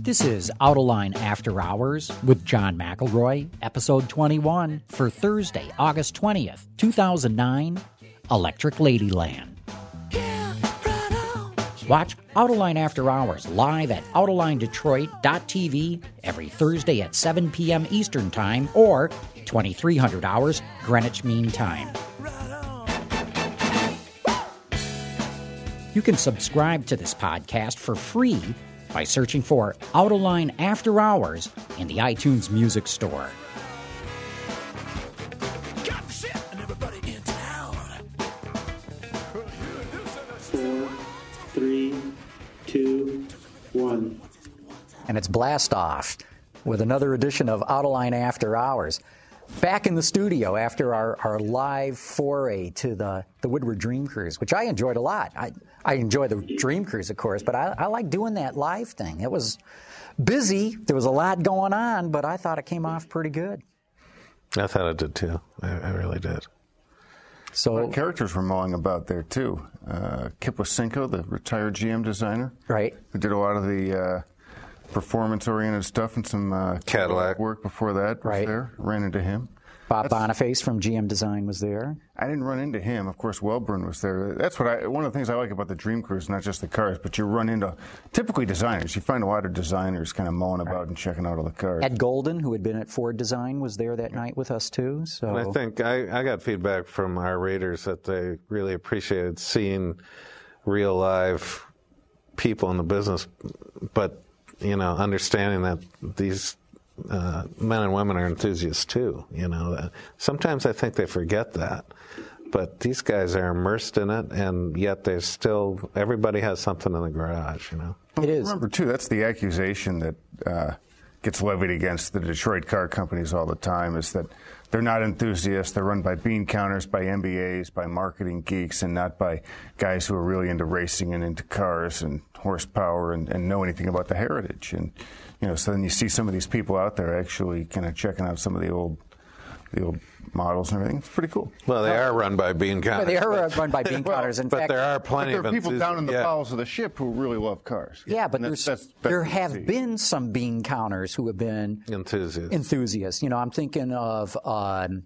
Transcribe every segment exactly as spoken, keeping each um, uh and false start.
This is Autoline After Hours with John McElroy, episode twenty-one for Thursday, August twentieth, two thousand nine, Electric Ladyland. Watch Autoline After Hours live at autoline detroit dot t v every Thursday at seven p.m. Eastern Time or twenty-three hundred hours Greenwich Mean Time. You can subscribe to this podcast for free by searching for Autoline After Hours in the iTunes Music Store. Four, three, two, one. And it's blast off with another edition of Autoline After Hours. Back in the studio after our, our live foray to the, the Woodward Dream Cruise, which I enjoyed a lot. I, I enjoy the Dream Cruise, of course, but I, I like doing that live thing. It was busy. There was a lot going on, but I thought it came off pretty good. I thought it did, too. I, I really did. So well, characters were mulling about there, too. Uh, Kip Wasinko, the retired G M designer. Right. Who did a lot of the uh, performance-oriented stuff and some uh, Cadillac work before that. Was right. there. Ran into him. Bob That's, Boniface from G M Design was there. I didn't run into him. Of course, Wellborn was there. That's what I. One of the things I like about the Dream Cruise, not just the cars, but you run into typically designers. You find a lot of designers kind of mulling about right. and checking out all the cars. Ed Golden, who had been at Ford Design, was there that night with us too. So and I think I, I got feedback from our readers that they really appreciated seeing real live people in the business, but you know, understanding that these. Uh, men and women are enthusiasts too, you know. Sometimes I think they forget that, but these guys are immersed in it, and yet there's still, everybody has something in the garage, you know. It is. Remember, too, that's the accusation that uh, gets levied against the Detroit car companies all the time, is that they're not enthusiasts. They're run by bean counters, by M B As, by marketing geeks, and not by guys who are really into racing and into cars and horsepower and, and know anything about the heritage. And you know, so then you see some of these people out there actually kind of checking out some of the old, the old models and everything. It's pretty cool. Well, they are run by bean counters. They are run by bean counters. In but fact, there are plenty but there are of people down in the yeah. bowels of the ship who really love cars. Yeah, but that's, there's, that's there have been some bean counters who have been enthusiasts. Enthusiasts. You know, I'm thinking of um,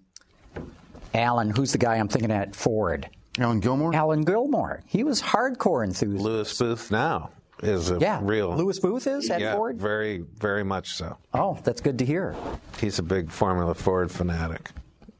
Alan. Who's the guy I'm thinking at Ford? Alan Gilmore. Alan Gilmore. He was hardcore enthusiast. Lewis Booth now is a yeah. real. Lewis Booth is at yeah, Ford? very, very much so. Oh, that's good to hear. He's a big Formula Ford fanatic.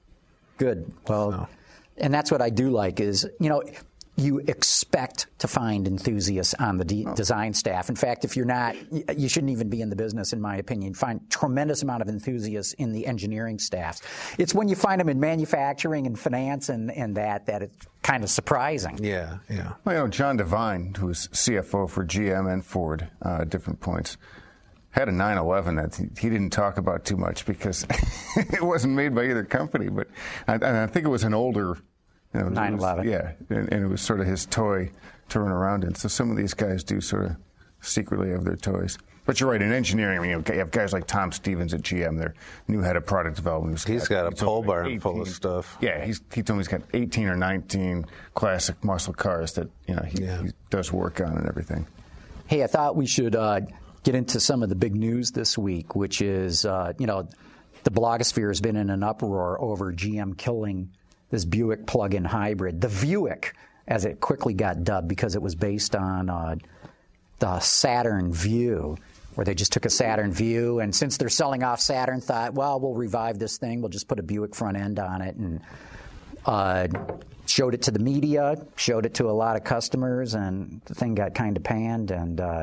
Good. Well, so. And that's what I do like is, you know, you expect to find enthusiasts on the de- oh. design staff. In fact, if you're not, you shouldn't even be in the business, in my opinion. Find tremendous amount of enthusiasts in the engineering staffs. It's when you find them in manufacturing and finance and, and that, that it's kind of surprising. Yeah, yeah. Well, you know, John Devine, who's C F O for G M and Ford uh, at different points, had a nine eleven that he, he didn't talk about too much because it wasn't made by either company. But I, and I think it was an older... You know, nine eleven. Yeah, and, and it was sort of his toy to run around in. So some of these guys do sort of secretly have their toys. But you're right, in engineering, I mean, you have guys like Tom Stevens at G M, their new head of product development. He's got, got a pole barn full of stuff. Yeah, he's, he told me he's got eighteen or nineteen classic muscle cars that you know he, yeah. he does work on and everything. Hey, I thought we should uh, get into some of the big news this week, which is, uh, you know, the blogosphere has been in an uproar over G M killing this Buick plug-in hybrid, the Vuick, as it quickly got dubbed because it was based on uh, the Saturn Vue, where they just took a Saturn Vue, and since they're selling off Saturn, thought, well, we'll revive this thing. We'll just put a Buick front end on it, and uh, showed it to the media, showed it to a lot of customers, and the thing got kind of panned, and uh,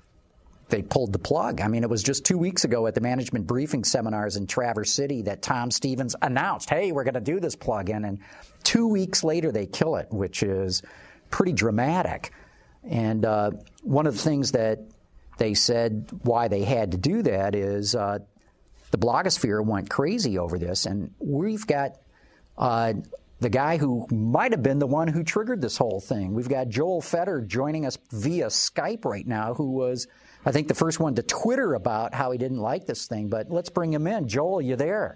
they pulled the plug. I mean, it was just two weeks ago at the management briefing seminars in Traverse City that Tom Stevens announced, hey, we're going to do this plug-in. And two weeks later, they kill it, which is pretty dramatic. And uh, one of the things that they said why they had to do that is uh, the blogosphere went crazy over this. And we've got uh, the guy who might have been the one who triggered this whole thing. We've got Joel Fetter joining us via Skype right now, who was, I think, the first one to Twitter about how he didn't like this thing. But let's bring him in. Joel, you there?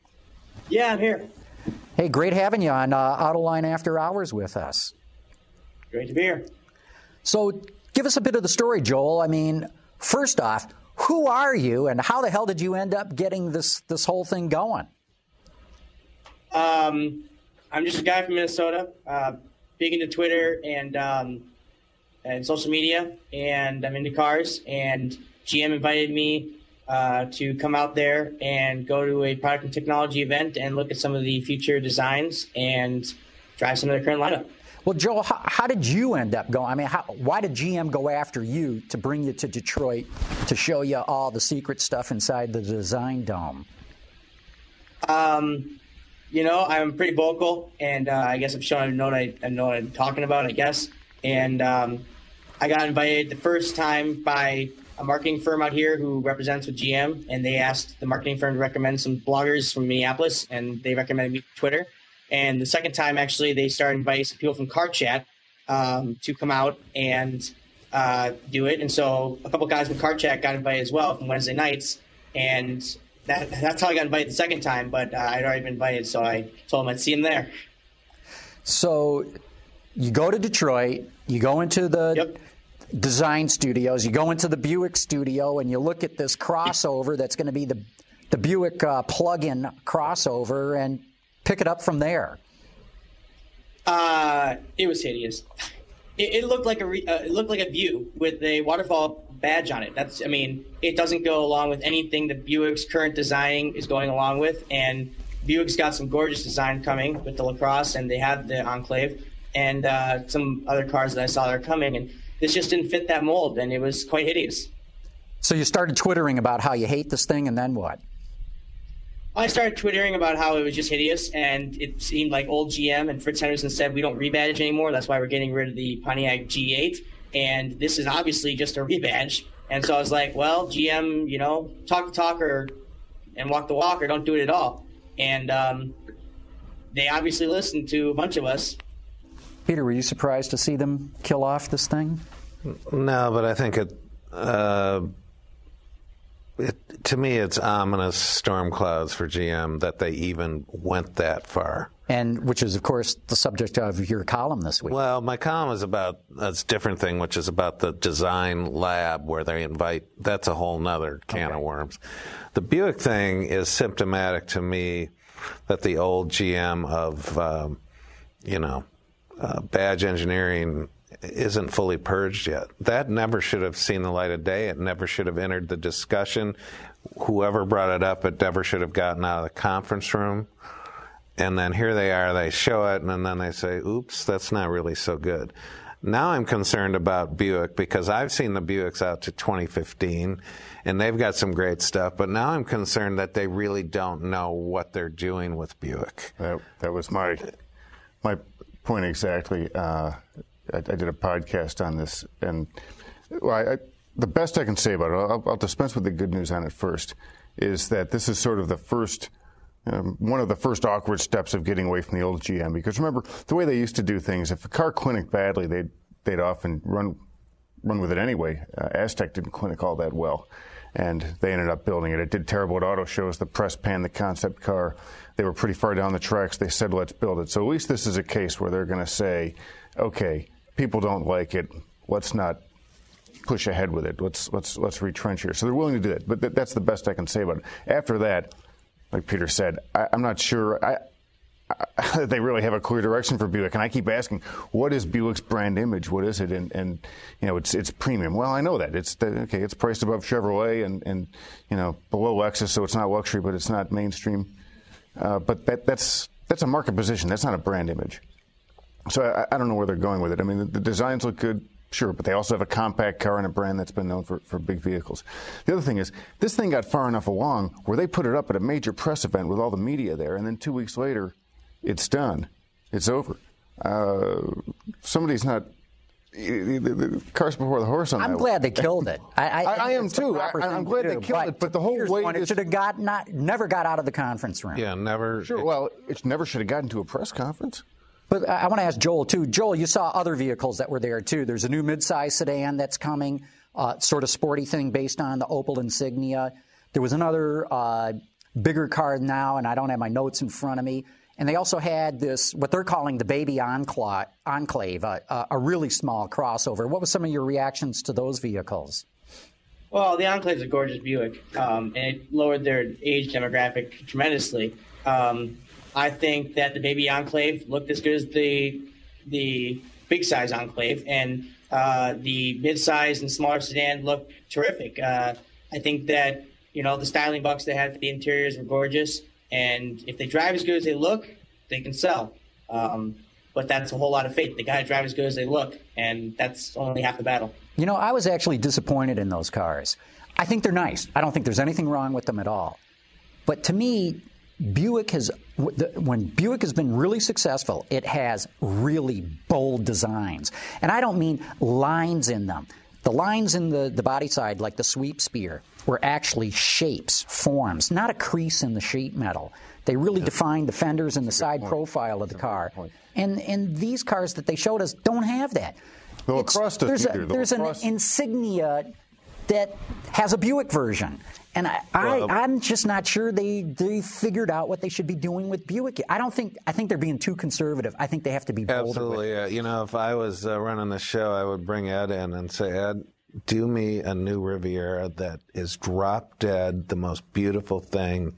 Yeah, I'm here. Hey, great having you on uh, Autoline After Hours with us. Great to be here. So give us a bit of the story, Joel. I mean, first off, who are you, and how the hell did you end up getting this this whole thing going? Um, I'm just a guy from Minnesota, uh, big into Twitter and um, and social media, and I'm into cars. And G M invited me uh, to come out there and go to a product and technology event and look at some of the future designs and drive some of the current lineup. Well, Joel, how, how did you end up going? I mean, how, why did G M go after you to bring you to Detroit to show you all the secret stuff inside the Design Dome? Um, you know, I'm pretty vocal, and uh, I guess I'm showing I know what, I, I know what I'm talking about, I guess. And um, I got invited the first time by a marketing firm out here who represents with G M, and they asked the marketing firm to recommend some bloggers from Minneapolis, and they recommended me to Twitter. And the second time, actually, they started inviting some people from Car Chat um, to come out and uh, do it. And so a couple guys from Car Chat got invited as well from Wednesday nights. And that, that's how I got invited the second time. But uh, I'd already been invited, so I told them I'd see them there. So you go to Detroit, you go into the Yep. design studios, you go into the Buick studio, and you look at this crossover that's going to be the, the Buick uh, plug-in crossover, and pick it up from there. Uh, it was hideous. It, it looked like a re, uh, it looked like a View with a waterfall badge on it. That's, I mean, it doesn't go along with anything that Buick's current designing is going along with. And Buick's got some gorgeous design coming with the LaCrosse, and they have the Enclave, and uh, some other cars that I saw that are coming. And this just didn't fit that mold, and it was quite hideous. So you started twittering about how you hate this thing, and then what? I started twittering about how it was just hideous, and it seemed like old G M and Fritz Henderson said we don't rebadge anymore. That's why we're getting rid of the Pontiac G eight, and this is obviously just a rebadge. And so I was like, well, G M, you know, talk the talk or and walk the walk, or don't do it at all. And um, they obviously listened to a bunch of us. Peter, were you surprised to see them kill off this thing? No, but I think it, uh, it to me, it's ominous storm clouds for G M that they even went that far. And which is, of course, the subject of your column this week. Well, my column is about a different thing, which is about the design lab where they invite. That's a whole nother can okay. of worms. The Buick thing is symptomatic to me that the old G M of, um, you know, uh, badge engineering isn't fully purged yet. That never should have seen the light of day. It never should have entered the discussion. Whoever brought it up, it never should have gotten out of the conference room. And then here they are, they show it, and then they say, oops, that's not really so good. Now I'm concerned about Buick because I've seen the Buicks out to twenty fifteen, and they've got some great stuff, but now I'm concerned that they really don't know what they're doing with Buick. That, that was my my point exactly. Uh, I, I did a podcast on this, and well, I, I, the best I can say about it, I'll, I'll dispense with the good news on it first, is that this is sort of the first Um, one of the first awkward steps of getting away from the old G M. Because remember, the way they used to do things, if a car clinicked badly, they'd, they'd often run run with it anyway. Uh, Aztec didn't clinic all that well, and they ended up building it. It did terrible at auto shows. The press panned the concept car. They were pretty far down the tracks. They said, let's build it. So at least this is a case where they're going to say, okay, people don't like it. Let's not push ahead with it. Let's, let's, let's retrench here. So they're willing to do that. But th- that's the best I can say about it. After that, like Peter said, I, I'm not sure I, I, they really have a clear direction for Buick. And I keep asking, what is Buick's brand image? What is it? And, and you know, it's it's premium. Well, I know that. It's okay. It's priced above Chevrolet and, and you know, below Lexus, so it's not luxury, but it's not mainstream. Uh, but that that's that's a market position. That's not a brand image. So I, I don't know where they're going with it. I mean, the, the designs look good. Sure, but they also have a compact car and a brand that's been known for, for big vehicles. The other thing is, this thing got far enough along where they put it up at a major press event with all the media there, and then two weeks later, it's done. It's over. Uh, somebody's not... The, the, the car's before the horse on I'm that. I'm glad they killed it. I, I, I, I am it's the too. proper I, thing I'm to glad do, they killed but it, but the whole here's way... one, it should have got not, never got out of the conference room. Yeah, never. Sure, it, well, it never should have gotten to a press conference. But I want to ask Joel, too. Joel, you saw other vehicles that were there, too. There's a new midsize sedan that's coming, uh, sort of sporty thing based on the Opel Insignia. There was another uh, bigger car now, and I don't have my notes in front of me. And they also had this, what they're calling the baby Enclave, enclave uh, uh, a really small crossover. What were some of your reactions to those vehicles? Well, the Enclave's a gorgeous Buick, um, and it lowered their age demographic tremendously. Um, I think that the baby Enclave looked as good as the the big size Enclave, and uh, the mid-size and smaller sedan looked terrific. Uh, I think that you know the styling bucks they had for the interiors were gorgeous, and if they drive as good as they look, they can sell. Um, but that's a whole lot of faith. They got to drive as good as they look, and that's only half the battle. You know, I was actually disappointed in those cars. I think they're nice. I don't think there's anything wrong with them at all. But to me, Buick has, when Buick has been really successful, it has really bold designs. And I don't mean lines in them. The lines in the, the body side, like the sweep spear, were actually shapes, forms, not a crease in the sheet metal. They really defined the fenders and the side profile of the car. And, and these cars that they showed us don't have that. The LaCrosse doesn't there's either. A, the there's LaCrosse... an Insignia that has a Buick version. And I, well, I, I'm just not sure they, they figured out what they should be doing with Buick. I don't think, I think they're being too conservative. I think they have to be bolder. Absolutely. With Uh, you know, if I was uh, running the show, I would bring Ed in and say, Ed, do me a new Riviera that is drop dead, the most beautiful thing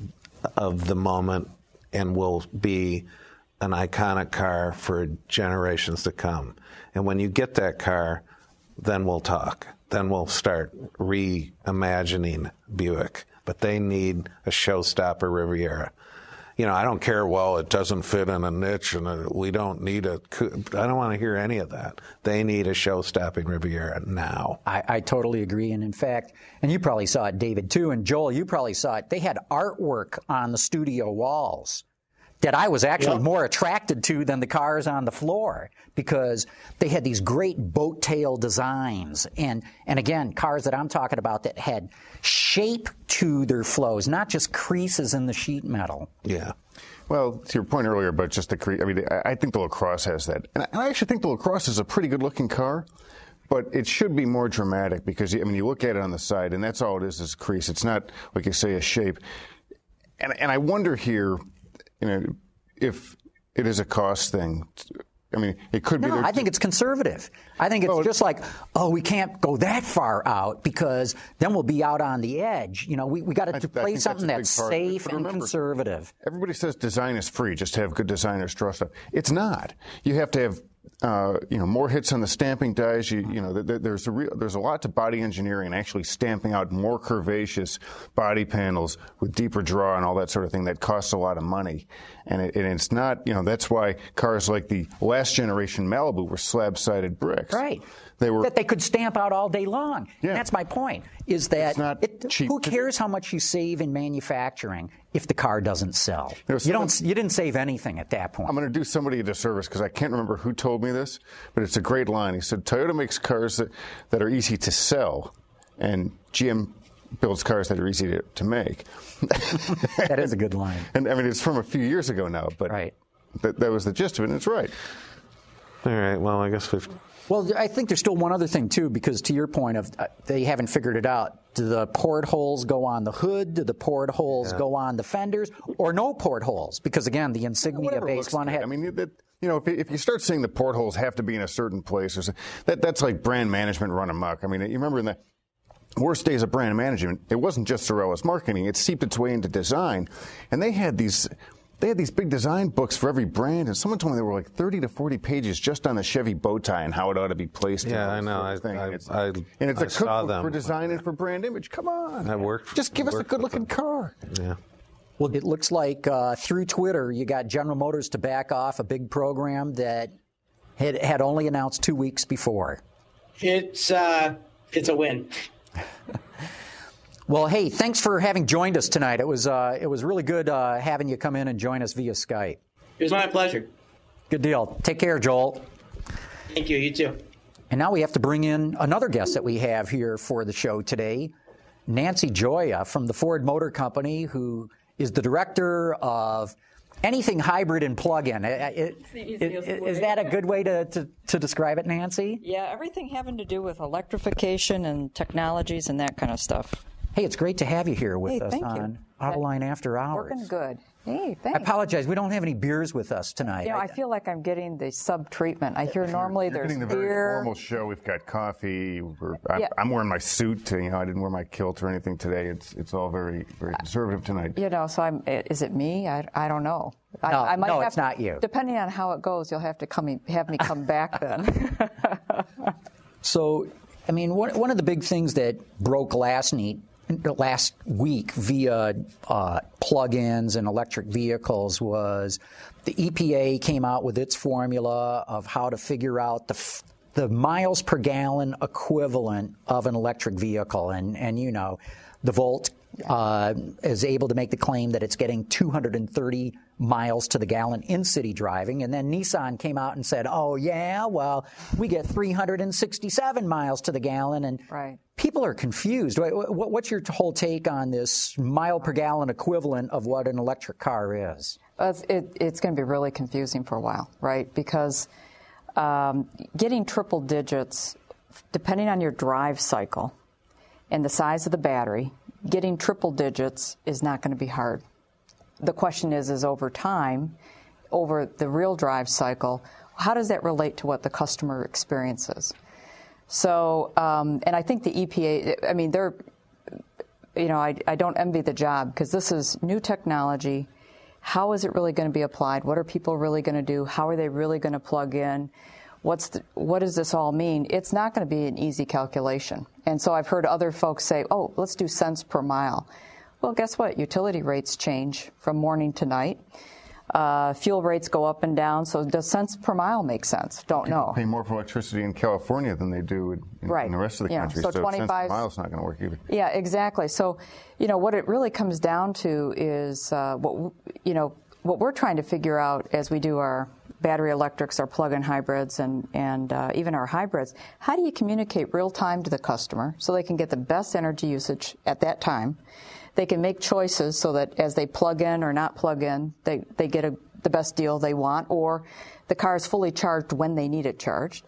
of the moment, and will be an iconic car for generations to come. And when you get that car, then we'll talk. Then we'll start reimagining Buick. But they need a showstopper Riviera. You know, I don't care, well, it doesn't fit in a niche and a, we don't need a, I don't want to hear any of that. They need a show-stopping Riviera now. I, I totally agree. And in fact, and you probably saw it, David, too, and Joel, you probably saw it, they had artwork on the studio walls that I was actually Yep. more attracted to than the cars on the floor, because they had these great boat tail designs. And, and again, cars that I'm talking about that had shape to their flows, not just creases in the sheet metal. Yeah. Well, to your point earlier about just the cre- I mean, I, I think the LaCrosse has that. And I, and I actually think the LaCrosse is a pretty good-looking car. But it should be more dramatic because, I mean, you look at it on the side, and that's all it is, is crease. It's not, like you say, a shape. And, and I wonder here, you know, if it is a cost thing. I mean, it could be. No, I think it's conservative. I think it's well, just like, oh, we can't go that far out because then we'll be out on the edge. You know, we, we got to play something that's, that's safe and remember, conservative. Everybody says design is free, just to have good designers draw stuff. It's not. You have to have Uh, you know, more hits on the stamping dies. You, you know, th- there's a real, there's a lot to body engineering and actually stamping out more curvaceous body panels with deeper draw and all that sort of thing. That costs a lot of money, and, it, and it's not. You know, that's why cars like the last generation Malibu were slab-sided bricks. Right. They were that they could stamp out all day long. Yeah. And that's my point. Is that it's not it, cheap who cares how much you save in manufacturing if the car doesn't sell? You don't. You didn't save anything at that point. I'm going to do somebody a disservice because I can't remember who told me this, but it's a great line. He said, Toyota makes cars that, that are easy to sell, and G M builds cars that are easy to, to make. That is a good line. And I mean, it's from a few years ago now, but right. that, that was the gist of it, and it's right. All right, well, I guess we've... Well, I think there's still one other thing, too, because to your point of uh, they haven't figured it out. Do the portholes go on the hood? Do the portholes yeah. go on the fenders? Or no portholes? Because, again, the Insignia-based one had... I mean, that, you know, if, if you start saying the portholes have to be in a certain place, or so, that, that's like brand management run amok. I mean, you remember in the worst days of brand management, it wasn't just Sorello's marketing. It seeped its way into design. And they had these... They had these big design books for every brand, and someone told me there were like thirty to forty pages just on the Chevy bow tie and how it ought to be placed. Yeah, I know. I, thing. I, and it's, I, and it's I a saw cookbook them. for design and for brand image. Come on. I worked. Just give us a worked good-looking car. Yeah. Well, it looks like uh, through Twitter you got General Motors to back off a big program that had, had only announced two weeks before. It's uh, it's a win. Well, hey, thanks for having joined us tonight. It was uh, it was really good uh, having you come in and join us via Skype. It was my pleasure. Good deal. Take care, Joel. Thank you. You too. And now we have to bring in another guest that we have here for the show today, Nancy Gioia from the Ford Motor Company, who is the director of anything hybrid and plug-in. It, it, it, is that a good way to, to, to describe it, Nancy? Yeah, everything having to do with electrification and technologies and that kind of stuff. Hey, it's great to have you here with hey, us thank on you. Autoline After Hours. Working good. Hey, I thanks. apologize. We don't have any beers with us tonight. You know, I feel like I'm getting the sub-treatment. I hear normally You're there's getting the very beer. formal show. We've got coffee. We're, I'm, Yeah. I'm wearing my suit. You know, I didn't wear my kilt or anything today. It's it's all very very conservative tonight. You know, so I'm. Is it me? I, I don't know. I, No, I might no, have it's to- not you. Depending on how it goes, you'll have to come have me come back then. So, I mean, one, one of the big things that broke last night, last week via uh, plug-ins and electric vehicles was the E P A came out with its formula of how to figure out the f- the miles per gallon equivalent of an electric vehicle, and and you know, the Volt uh, is able to make the claim that it's getting two hundred thirty miles to the gallon in city driving, and then Nissan came out and said, "Oh yeah, well we get three hundred sixty-seven miles to the gallon," and Right. people are confused. What- what- What's your whole take on this mile per gallon equivalent of what an electric car is? It's, it, it's going to be really confusing for a while, right? Because um, getting triple digits, depending on your drive cycle and the size of the battery, getting triple digits is not going to be hard. The question is, is over time, over the real drive cycle, how does that relate to what the customer experiences? So, um, and I think the E P A, I mean, they're, you know, I, I don't envy the job because this is new technology. How is it really going to be applied? What are people really going to do? How are they really going to plug in? What's the, what does this all mean? It's not going to be an easy calculation. And so I've heard other folks say, oh, let's do cents per mile. Well, guess what? Utility rates change from morning to night. Uh, fuel rates go up and down. So does cents per mile make sense? Don't know. Pay more for electricity in California than they do in, in, Right. in the rest of the Yeah. country. So So, cents per twenty-five mile is not going to work either. Yeah, exactly. So, you know, what it really comes down to is uh, what w- you know what we're trying to figure out as we do our battery electrics, our plug-in hybrids, and and uh, even our hybrids. How do you communicate real time to the customer so they can get the best energy usage at that time? They can make choices so that as they plug in or not plug in, they they get a, the best deal they want, or the car is fully charged when they need it charged.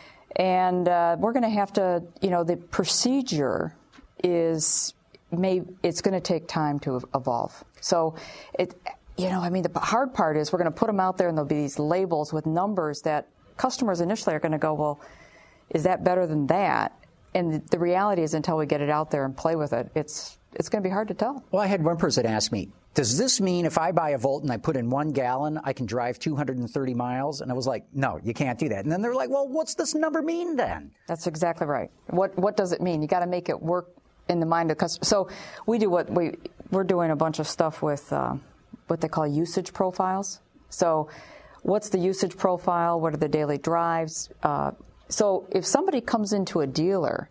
And uh, we're going to have to, you know, the procedure is, may it's going to take time to evolve. So, it, you know, I mean, the hard part is we're going to put them out there and there'll be these labels with numbers that customers initially are going to go, well, is that better than that? And the, the reality is until we get it out there and play with it, it's it's going to be hard to tell. Well, I had one person ask me, does this mean if I buy a Volt and I put in one gallon, I can drive two hundred thirty miles? And I was like, no, you can't do that. And then they're like, well, what's this number mean then? That's exactly right. What what does it mean? You got to make it work in the mind of the customer. So we do what we we're doing a bunch of stuff with uh, what they call usage profiles. So what's the usage profile? What are the daily drives? Uh, so if somebody comes into a dealer,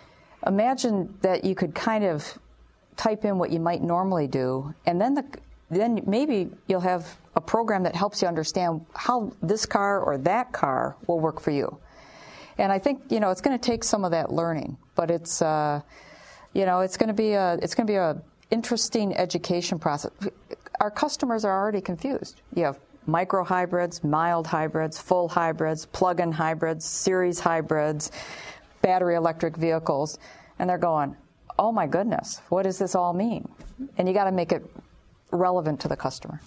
imagine that you could kind of type in what you might normally do, and then the then maybe you'll have a program that helps you understand how this car or that car will work for you. And I think, you know, it's going to take some of that learning, but it's, uh, you know, it's going to be a it's going to be a interesting education process. Our customers are already confused. You have micro hybrids, mild hybrids, full hybrids, plug-in hybrids, series hybrids, battery electric vehicles, and they're going, oh my goodness, what does this all mean? And you got to make it relevant to the customer.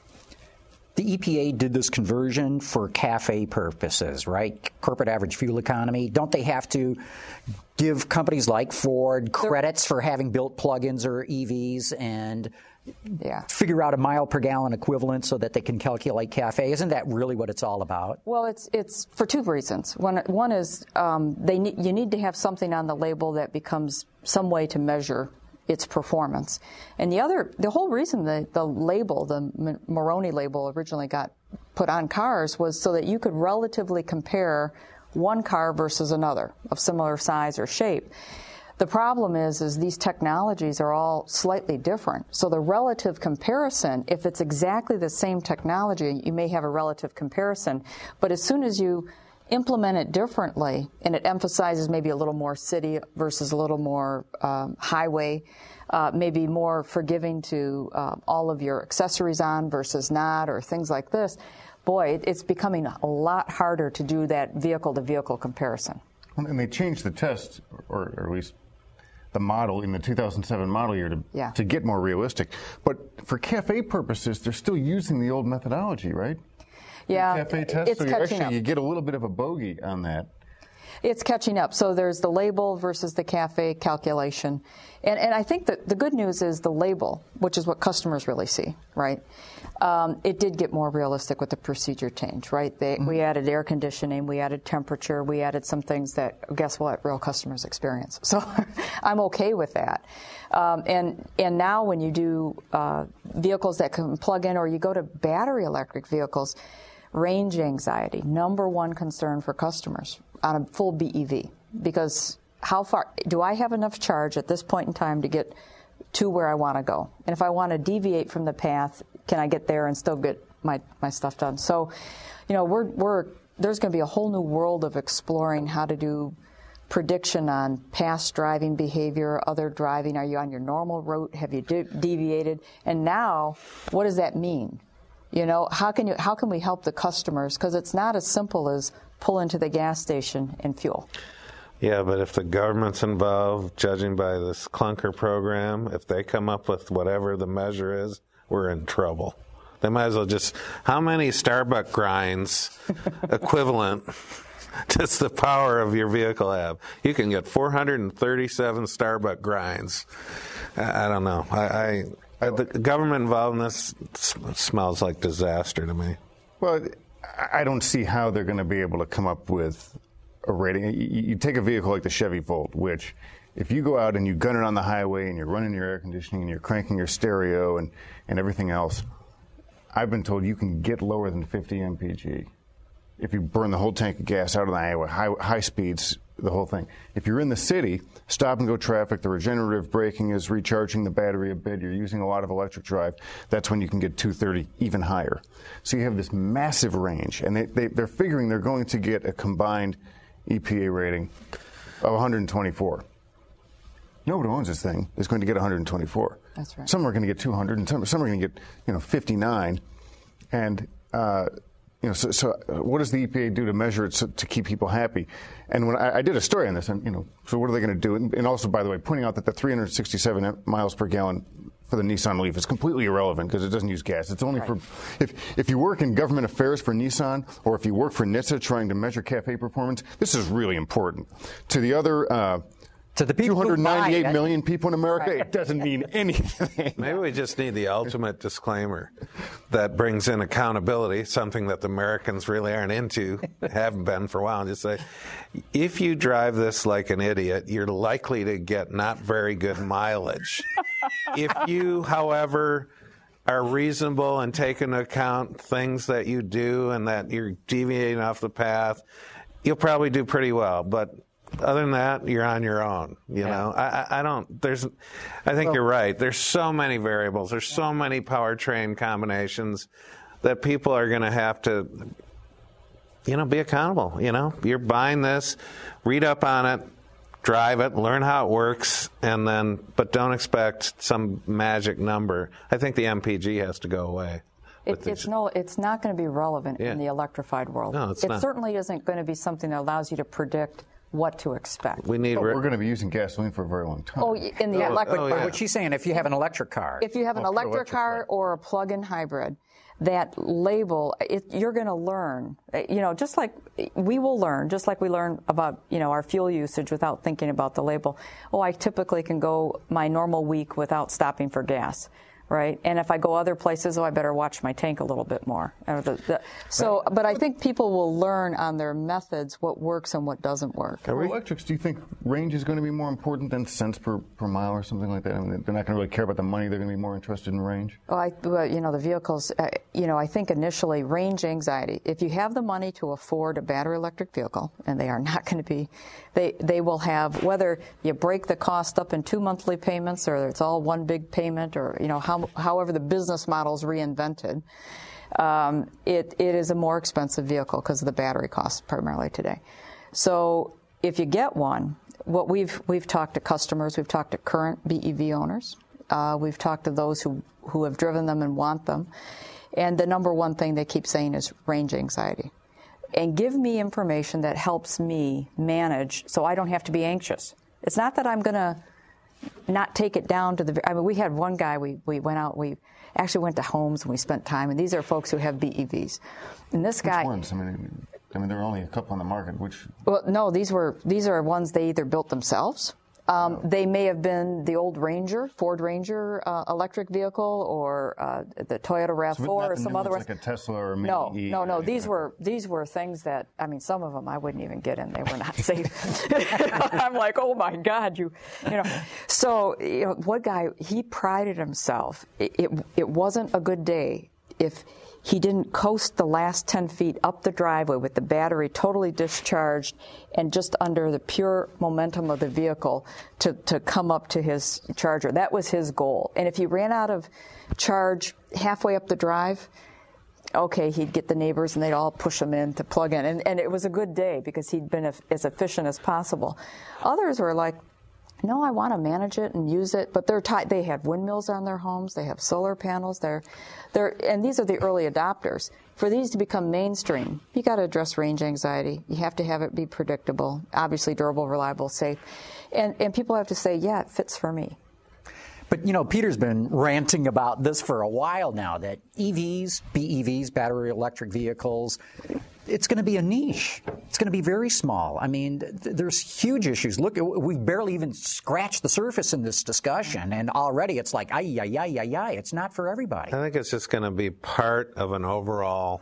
The E P A did this conversion for CAFE purposes, right? Corporate average fuel economy. Don't they have to give companies like Ford credits for having built plug-ins or E Vs and Yeah. figure out a mile per gallon equivalent so that they can calculate CAFE? Isn't that really what it's all about? Well, it's it's for two reasons. One one is um, they need, you need to have something on the label that becomes some way to measure its performance, and the other, the whole reason the the label, the Moroni label, originally got put on cars was so that you could relatively compare one car versus another of similar size or shape. The problem is, is these technologies are all slightly different. So the relative comparison, if it's exactly the same technology, you may have a relative comparison. But as soon as you implement it differently, and it emphasizes maybe a little more city versus a little more um, highway, uh, maybe more forgiving to uh, all of your accessories on versus not, or things like this, boy, it, it's becoming a lot harder to do that vehicle-to-vehicle comparison. And they changed the test, or, or at least the model in the two thousand seven model year to, yeah. to get more realistic. But for CAFE purposes, they're still using the old methodology, right? Yeah, the CAFE test, it's so you catching actually up. you get a little bit of a bogey on that. It's catching up. So there's the label versus the CAFE calculation. And, and I think that the good news is the label, which is what customers really see, right? Um, it did get more realistic with the procedure change, right? They, mm-hmm. We added air conditioning, we added temperature, we added some things that, guess what, real customers experience. So I'm okay with that. Um, and, and now when you do uh, vehicles that can plug in, or you go to battery electric vehicles, range anxiety, number one concern for customers on a full B E V, because how far do I have enough charge at this point in time to get to where I want to go? And if I want to deviate from the path, can I get there and still get my, my stuff done? So, you know, we're, we're, there's going to be a whole new world of exploring how to do prediction on past driving behavior, other driving. Are you on your normal route? Have you de- deviated? And now, what does that mean? You know, how can you, how can we help the customers? Because it's not as simple as pull into the gas station and fuel. Yeah, but if the government's involved, judging by this clunker program, if they come up with whatever the measure is, we're in trouble. They might as well just, how many Starbucks grinds equivalent does the power of your vehicle have? You can get four hundred thirty-seven Starbucks grinds. I, I don't know. I, I, I the government involved in this smells like disaster to me. Well, I don't see how they're going to be able to come up with a rating. You, you take a vehicle like the Chevy Volt, which if you go out and you gun it on the highway and you're running your air conditioning and you're cranking your stereo and, and everything else, I've been told you can get lower than fifty M P G if you burn the whole tank of gas out on the highway, high, high speeds, the whole thing. If you're in the city, stop-and-go traffic, the regenerative braking is recharging the battery a bit, you're using a lot of electric drive, that's when you can get two thirty, even higher. So you have this massive range, and they, they, they're figuring they're going to get a combined E P A rating of one hundred twenty-four. Nobody who owns this thing is going to get one hundred twenty-four. That's right. Some are going to get two hundred, and some, some are going to get, you know, fifty-nine. And, uh, you know, so, so what does the E P A do to measure it so, to keep people happy? And when I, I did a story on this, and, you know, so what are they going to do? And, and also, by the way, pointing out that the three hundred sixty-seven miles per gallon for the Nissan Leaf is completely irrelevant because it doesn't use gas. It's only right. for, if, if you work in government affairs for Nissan, or if you work for N H T S A trying to measure CAFE performance, this is really important. To the other, uh, To the people two hundred ninety-eight million people in America, right. it doesn't mean anything. Maybe we just need the ultimate disclaimer that brings in accountability, something that the Americans really aren't into, haven't been for a while, and just say, if you drive this like an idiot, you're likely to get not very good mileage. If you, however, are reasonable and take into account things that you do and that you're deviating off the path, you'll probably do pretty well. But other than that, you're on your own. You yeah. know, I, I, I don't. There's, I think well, you're right. There's so many variables. There's so many powertrain combinations that people are going to have to, you know, be accountable. You know, you're buying this, read up on it, drive it, learn how it works, and then, but don't expect some magic number. I think the M P G has to go away. It, it's no, it's not going to be relevant yeah. in the electrified world. No, it's it not. certainly isn't going to be something that allows you to predict what to expect. We need. But we're going to be using gasoline for a very long time. Oh, in the oh, electric. Oh, car. yeah. What she's saying, if you have an electric car, if you have an oh, electric, electric car car or a plug-in hybrid, that label, it, you're going to learn. You know, just like we will learn, just like we learn about you know our fuel usage without thinking about the label. Oh, I typically can go my normal week without stopping for gas. Right, and if I go other places, oh, I better watch my tank a little bit more. The, the, so, right. But I think people will learn on their methods what works and what doesn't work. For electrics, do you think range is going to be more important than cents per, per mile or something like that? I mean, they're not going to really care about the money. They're going to be more interested in range. Oh, I, well, you know, the vehicles. Uh, you know, I think initially range anxiety. If you have the money to afford a battery electric vehicle, and they are not going to be, they they will have whether you break the cost up in two monthly payments or it's all one big payment, or you know how. However the business model is reinvented, um, it, it is a more expensive vehicle because of the battery costs primarily today. So if you get one, what we've we've talked to customers, we've talked to current B E V owners, uh, we've talked to those who, who have driven them and want them, and the number one thing they keep saying is range anxiety. And give me information that helps me manage so I don't have to be anxious. It's not that I'm going to not take it down to the. I mean, we had one guy. We we went out. We actually went to homes and we spent time. And these are folks who have B E Vs. And this guy. Which ones? I mean, I mean, there were only a couple on the market. Which? Well, no, these were these are ones they either built themselves. Um, they may have been the old Ranger, Ford Ranger uh, electric vehicle, or uh, the Toyota RAV four, so or some other ones. Like a Tesla or a Mini No, E no, no. or These were these were things that, I mean, some of them I wouldn't even get in. They were not safe. I'm like, oh my God, you, you know. So, you know, one guy, he prided himself. It, it it wasn't a good day if he didn't coast the last ten feet up the driveway with the battery totally discharged and just under the pure momentum of the vehicle to, to come up to his charger. That was his goal. And if he ran out of charge halfway up the drive, okay, he'd get the neighbors and they'd all push him in to plug in. And, and it was a good day because he'd been as efficient as possible. Others were like, no, I want to manage it and use it, but they're tied. They have windmills on their homes. They have solar panels. They're, they're, and these are the early adopters. For these to become mainstream, you got to address range anxiety. You have to have it be predictable, obviously durable, reliable, safe, and and people have to say, yeah, it fits for me. But, you know, Peter's been ranting about this for a while now, that E Vs, B E Vs, battery electric vehicles, it's going to be a niche. It's going to be very small. I mean, th- there's huge issues. Look, we've barely even scratched the surface in this discussion, and already it's like, ay, ay, ay, ay, ay. It's not for everybody. I think it's just going to be part of an overall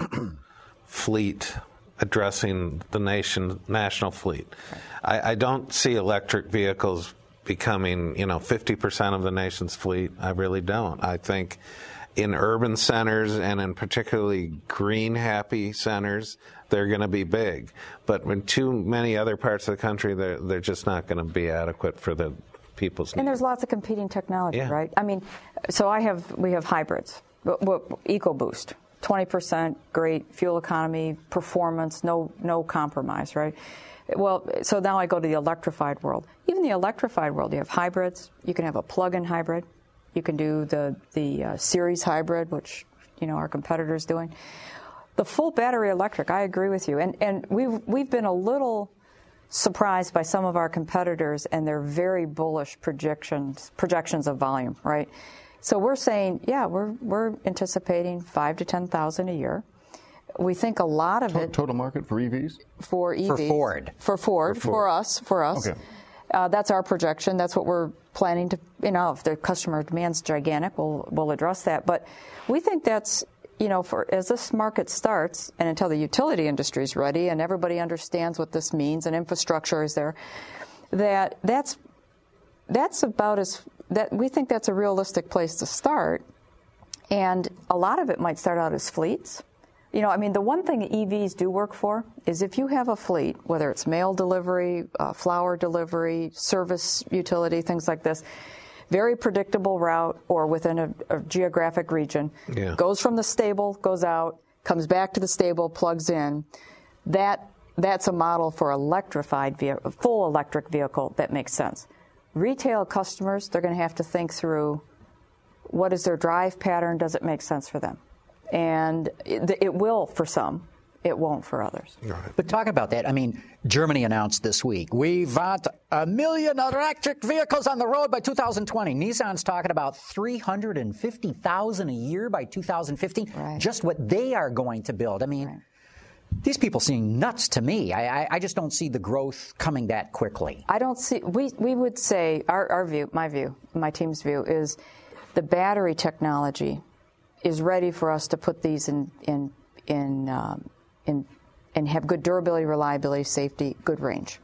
fleet addressing the nation, national fleet. I, I don't see electric vehicles becoming, you know, fifty percent of the nation's fleet. I really don't. I think in urban centers and in particularly green happy centers, they're going to be big. But in too many other parts of the country, they're, they're just not going to be adequate for the people's needs. And there's lots of competing technology, Yeah. right? I mean, so I have, we have hybrids. EcoBoost, twenty percent, great fuel economy, performance, no, no compromise, right? Well, so now I go to the electrified world. Even the electrified world, you have hybrids. You can have a plug-in hybrid. You can do the the uh, series hybrid, which, you know, our competitor's doing. The full battery electric, I agree with you. And and we've we've been a little surprised by some of our competitors and their very bullish projections projections of volume, right? So we're saying, yeah, we're we're anticipating five to ten thousand a year. We think a lot of it total market for E Vs? For E Vs. For Ford. For Ford, for, for us, for us. Okay. Uh, that's our projection. That's what we're planning to, you know, if the customer demand's gigantic, we'll, we'll address that. But we think that's, you know, for as this market starts and until the utility industry is ready and everybody understands what this means and infrastructure is there, that that's, that's about as, that we think that's a realistic place to start. And a lot of it might start out as fleets. You know, I mean, the one thing E Vs do work for is if you have a fleet, whether it's mail delivery, uh, flour delivery, service utility, things like this, very predictable route or within a, a geographic region, yeah. goes from the stable, goes out, comes back to the stable, plugs in. That that's a model for electrified vehicle, full electric vehicle that makes sense. Retail customers, they're going to have to think through what is their drive pattern, does it make sense for them? And it, it will for some. It won't for others. Right. But talking about that, I mean, Germany announced this week, we want a million electric vehicles on the road by two thousand twenty. Nissan's talking about three hundred fifty thousand a year by two thousand fifteen. Right. Just what they are going to build. I mean, right. These people seem nuts to me. I, I, I just don't see the growth coming that quickly. I don't see, we, we would say, our, our view, my view, my team's view is the battery technology is ready for us to put these in in in um, in and have good durability, reliability, safety, good range.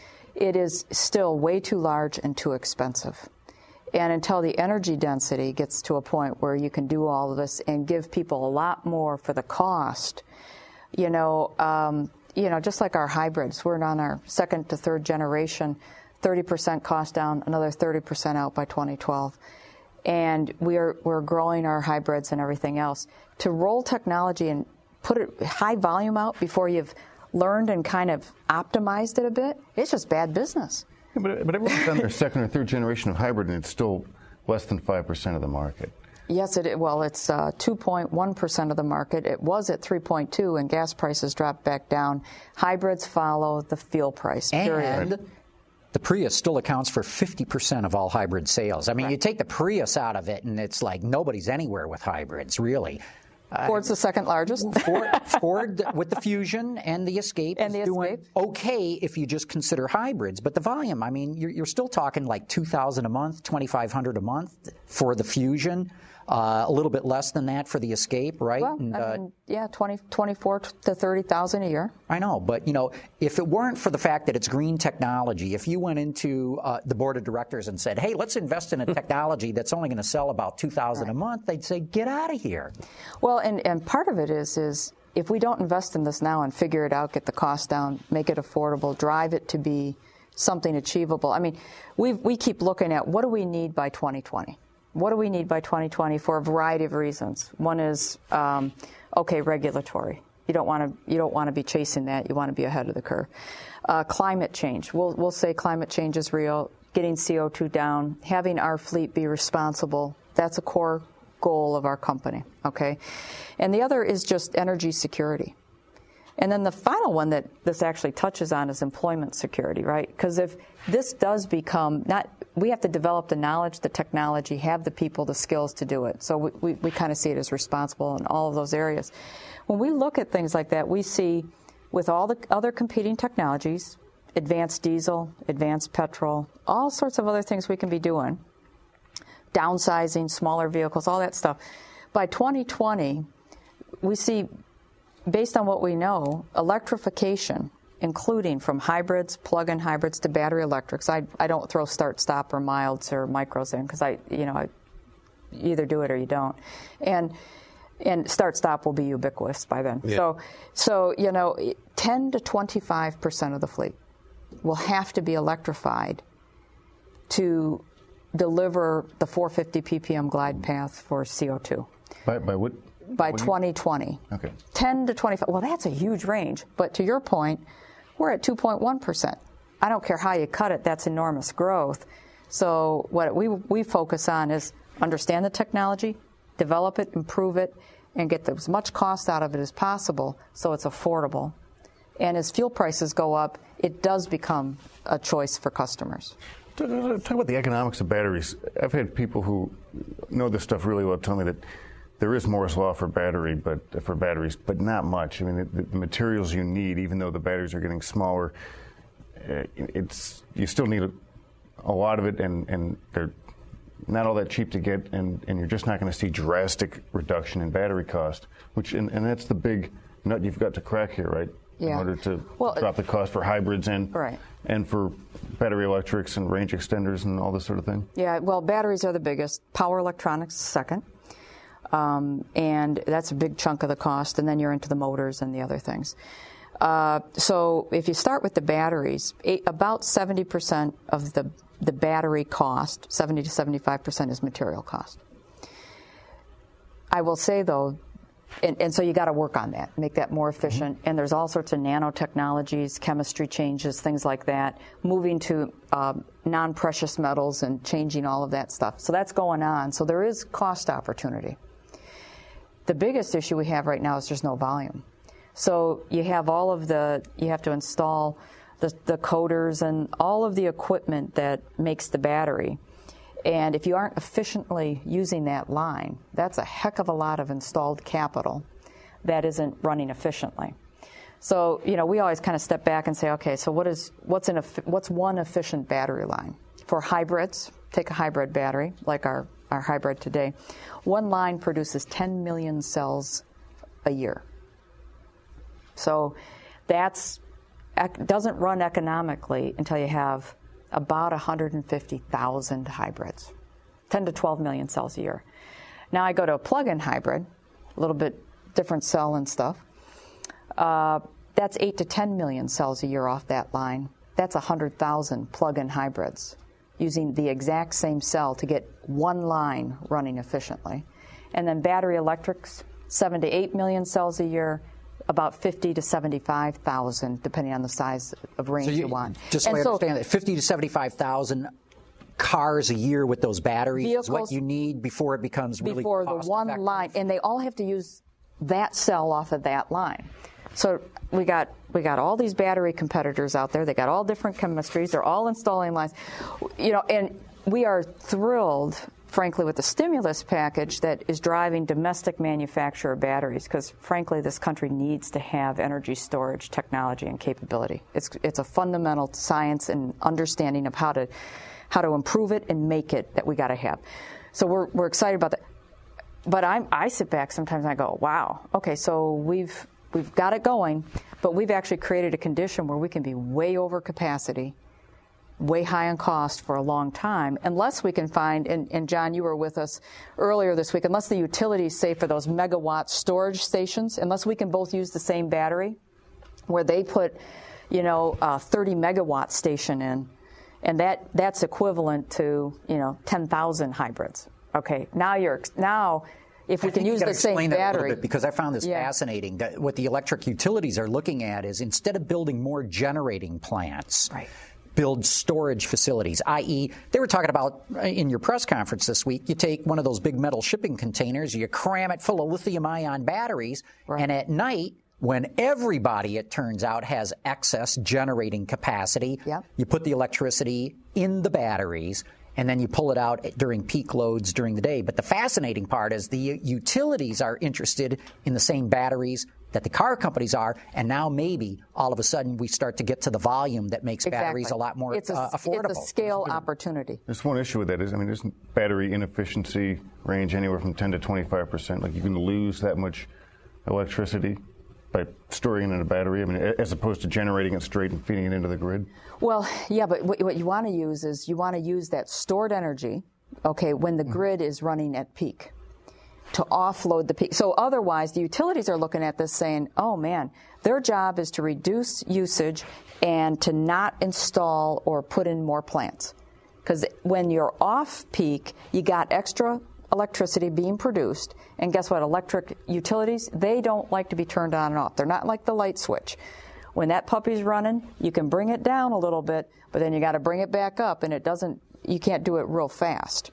It is still way too large and too expensive. And until the energy density gets to a point where you can do all of this and give people a lot more for the cost, you know, um, you know, just like our hybrids, we're on our second to third generation, thirty percent cost down, another thirty percent out by twenty twelve. And we're we're growing our hybrids and everything else. To roll technology and put it high volume out before you've learned and kind of optimized it a bit, it's just bad business. Yeah, but, but everyone's done their second or third generation of hybrid, and it's still less than five percent of the market. Yes, it well, it's uh, two point one percent of the market. It was at three point two, and gas prices dropped back down. Hybrids follow the fuel price, period. And the Prius still accounts for fifty percent of all hybrid sales. I mean, right. you take the Prius out of it, and it's like nobody's anywhere with hybrids, really. Ford's the second largest. Ford, Ford with the Fusion and the Escape and is the doing Escape. okay if you just consider hybrids. But the volume, I mean, you're, you're still talking like two thousand a month, twenty-five hundred a month for the Fusion. Uh, a little bit less than that for the Escape, right? Well, and, I uh, mean, yeah, twenty, twenty-four to thirty thousand a year. I know, but you know, if it weren't for the fact that it's green technology, if you went into uh, the board of directors and said, "Hey, let's invest in a technology that's only going to sell about two thousand right. a month," they'd say, "Get out of here." Well, and, and part of it is is if we don't invest in this now and figure it out, get the cost down, make it affordable, drive it to be something achievable. I mean, we we keep looking at what do we need by twenty twenty. What do we need by twenty twenty for a variety of reasons? One is, um, okay, regulatory. You don't want to you don't want to be chasing that. You want to be ahead of the curve. Uh, climate change. We'll we'll say climate change is real. Getting C O two down, having our fleet be responsible. That's a core goal of our company. Okay, and the other is just energy security. And then the final one that this actually touches on is employment security, right? Because if this does become not, we have to develop the knowledge, the technology, have the people, the skills to do it. So we, we, we kind of see it as responsible in all of those areas. When we look at things like that, we see with all the other competing technologies, advanced diesel, advanced petrol, all sorts of other things we can be doing, downsizing, smaller vehicles, all that stuff. By twenty twenty, we see, based on what we know, electrification, including from hybrids, plug-in hybrids to battery electrics. I, I don't throw start-stop or milds or micros in because I, you know, I you either do it or you don't. And and start-stop will be ubiquitous by then. Yeah. So, so you know, ten to twenty-five percent of the fleet will have to be electrified to deliver the four hundred fifty p p m glide path for C O two. By, by what? By twenty twenty. Okay. ten to twenty-five. Well, that's a huge range. But to your point, we're at two point one percent. I don't care how you cut it, that's enormous growth. So what we we focus on is understand the technology, develop it, improve it, and get as much cost out of it as possible so it's affordable. And as fuel prices go up, it does become a choice for customers. Talk about the economics of batteries. I've had people who know this stuff really well tell me that there is Moore's law for battery, but for batteries, but not much. I mean, the, the materials you need, even though the batteries are getting smaller, uh, it's you still need a, a lot of it, and, and they're not all that cheap to get, and, and you're just not going to see drastic reduction in battery cost. Which and, and that's the big nut you've got to crack here, right? Yeah. In order to well, drop the cost for hybrids and right. and for battery electrics and range extenders and all this sort of thing. Yeah. Well, batteries are the biggest. Power electronics second. Um, and that's a big chunk of the cost, and then you're into the motors and the other things. Uh, so if you start with the batteries, eight, about seventy percent of the, the battery cost, seventy to seventy-five percent is material cost. I will say, though, and, and so you got to work on that, make that more efficient, mm-hmm. and there's all sorts of nanotechnologies, chemistry changes, things like that, moving to um, non-precious metals and changing all of that stuff. So that's going on. So there is cost opportunity. The biggest issue we have right now is there's no volume. So you have all of the, you have to install the, the coders and all of the equipment that makes the battery. And if you aren't efficiently using that line, that's a heck of a lot of installed capital that isn't running efficiently. So, you know, we always kind of step back and say, okay, so what is, what's, an, what's one efficient battery line? For hybrids, take a hybrid battery, like our our hybrid today, one line produces ten million cells a year. So that's doesn't run economically until you have about one hundred fifty thousand hybrids, ten to twelve million cells a year. Now I go to a plug-in hybrid, a little bit different cell and stuff. Uh, that's eight to ten million cells a year off that line. That's one hundred thousand plug-in hybrids, using the exact same cell to get one line running efficiently. And then battery electrics, seven to eight million cells a year, about fifty to seventy-five thousand, depending on the size of range so you, you want. Just so I understand that, fifty to seventy-five thousand cars a year with those batteries is what you need before it becomes really before the one line, and they all have to use that cell off of that line. So we got we got all these battery competitors out there. They got all different chemistries. They're all installing lines, you know, and we are thrilled, frankly, with the stimulus package that is driving domestic manufacture of batteries, because, frankly, this country needs to have energy storage technology and capability. It's it's a fundamental science and understanding of how to how to improve it and make it that we got to have. So we're we're excited about that. But I'm, I sit back sometimes and I go, wow, okay, so we've we've got it going, but we've actually created a condition where we can be way over capacity, way high on cost for a long time, unless we can find, and, and John, you were with us earlier this week, unless the utilities say for those megawatt storage stations, unless we can both use the same battery, where they put, you know, a thirty megawatt station in, and that that's equivalent to, you know, ten thousand hybrids. Okay, now you're now if we I can think use you the same explain that battery. a little bit, because I found this Yeah. fascinating. That what the electric utilities are looking at is, instead of building more generating plants, Right. build storage facilities, that is, they were talking about in your press conference this week, you take one of those big metal shipping containers, you cram it full of lithium-ion batteries, Right. and at night, when everybody, it turns out, has excess generating capacity, Yep. you put the electricity in the batteries, and then you pull it out during peak loads during the day. But the fascinating part is the utilities are interested in the same batteries that the car companies are, and now maybe all of a sudden we start to get to the volume that makes Exactly. batteries a lot more it's a, uh, affordable. It's a scale opportunity. There's one issue with that is, I mean, isn't battery inefficiency range anywhere from ten to twenty-five percent? Like, you can lose that much electricity by storing it in a battery, I mean, as opposed to generating it straight and feeding it into the grid? Well, yeah, but what, what you want to use is you want to use that stored energy, okay, when the grid is running at peak, to offload the peak. So otherwise, the utilities are looking at this saying, oh, man, their job is to reduce usage and to not install or put in more plants. Because when you're off peak, you got extra electricity being produced, and guess what? Electric utilities, they don't like to be turned on and off. They're not like the light switch. When that puppy's running, you can bring it down a little bit, but then you got to bring it back up, and it doesn't, you can't do it real fast.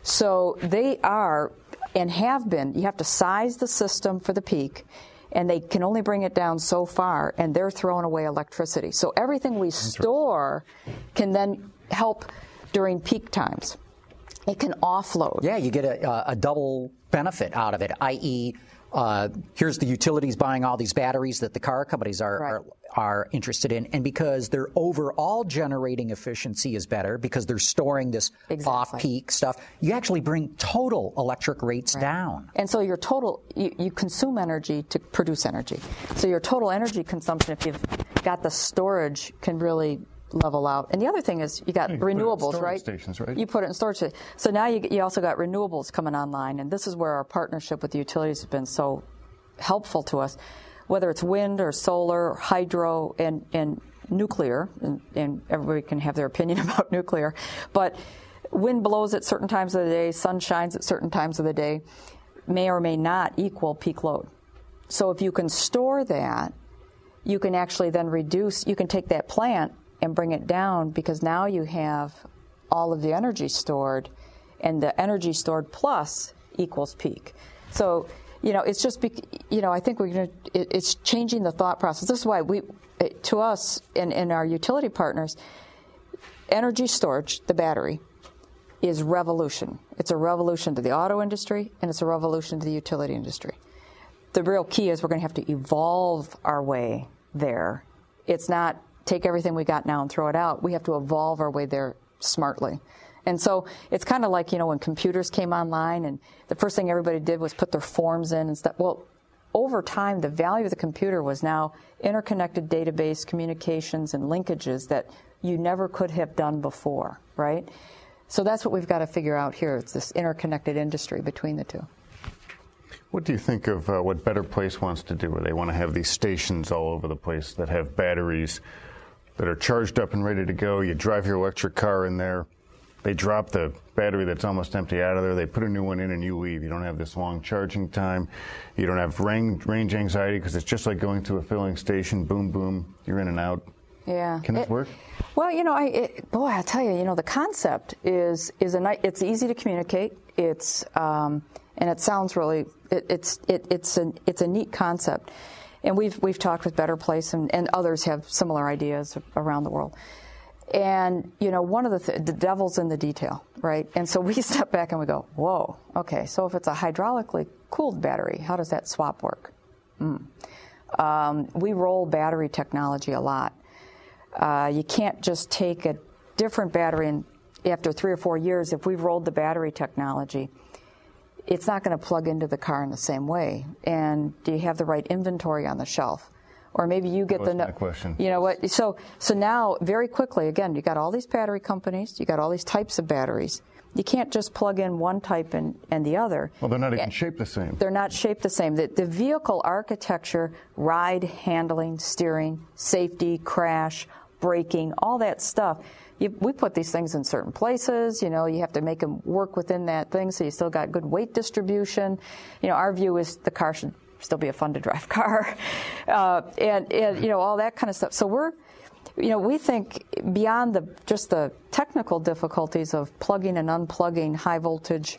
So they are, and have been, you have to size the system for the peak, and they can only bring it down so far, and they're throwing away electricity. So everything we store can then help during peak times. It can offload. Yeah, you get a, a double benefit out of it, that is, uh, here's the utilities buying all these batteries that the car companies are, Right. are are interested in, and because their overall generating efficiency is better, because they're storing this Exactly. off-peak stuff, you actually bring total electric rates Right. down. And so your total, you, you consume energy to produce energy. So your total energy consumption, if you've got the storage, can really level out. And the other thing is you got Yeah, you put it in renewables, storage right? stations, right? You put it in storage stations. So now you, you also got renewables coming online, and this is where our partnership with the utilities has been so helpful to us, whether it's wind or solar, or hydro, and, and nuclear, and, and everybody can have their opinion about nuclear, but wind blows at certain times of the day, sun shines at certain times of the day, may or may not equal peak load. So if you can store that, you can actually then reduce, you can take that plant and bring it down, because now you have all of the energy stored, and the energy stored plus equals peak. So, you know, it's just, you know, I think we're going to, it, it's changing the thought process. This is why we, it, to us and, and our utility partners, energy storage, the battery, is revolution. It's a revolution to the auto industry, and it's a revolution to the utility industry. The real key is we're going to have to evolve our way there. It's not take everything we got now and throw it out. We have to evolve our way there smartly. And so it's kind of like, you know, when computers came online and the first thing everybody did was put their forms in and stuff. Well, over time, the value of the computer was now interconnected database communications and linkages that you never could have done before, right? So that's what we've got to figure out here. It's this interconnected industry between the two. What do you think of uh, what Better Place wants to do, where they want to have these stations all over the place that have batteries that are charged up and ready to go? You drive your electric car in there. They drop the battery that's almost empty out of there. They put a new one in and you leave. You don't have this long charging time. You don't have range, range anxiety, because it's just like going to a filling station. Boom, boom, you're in and out. Yeah. Can this it, work? Well, you know, I it, boy, I tell you, you know, the concept is is a nice. It's easy to communicate. It's um, and it sounds really. It, it's it, it's a it's a neat concept. and we've we've talked with Better Place, and, and others have similar ideas around the world. And, you know, one of the, th- the devil's in the detail, right? And so we step back and we go, whoa, okay, so if it's a hydraulically cooled battery, how does that swap work? Mm. Um, we roll battery technology a lot. Uh, you can't just take a different battery and after three or four years, if we've rolled the battery technology, it's not going to plug into the car in the same way. And do you have the right inventory on the shelf? Or maybe you get the, my question. You know what? So, so now very quickly, again, you got all these battery companies, you got all these types of batteries. You can't just plug in one type and, and the other. Well, they're not even shaped the same. They're not shaped the same. The, the vehicle architecture, ride, handling, steering, safety, crash, braking, all that stuff. You, we put these things in certain places. You know, you have to make them work within that thing, so you still got good weight distribution. You know, our view is the car should still be a fun-to-drive car, uh, and, and, you know, all that kind of stuff. So we're, you know, we think beyond the just the technical difficulties of plugging and unplugging high-voltage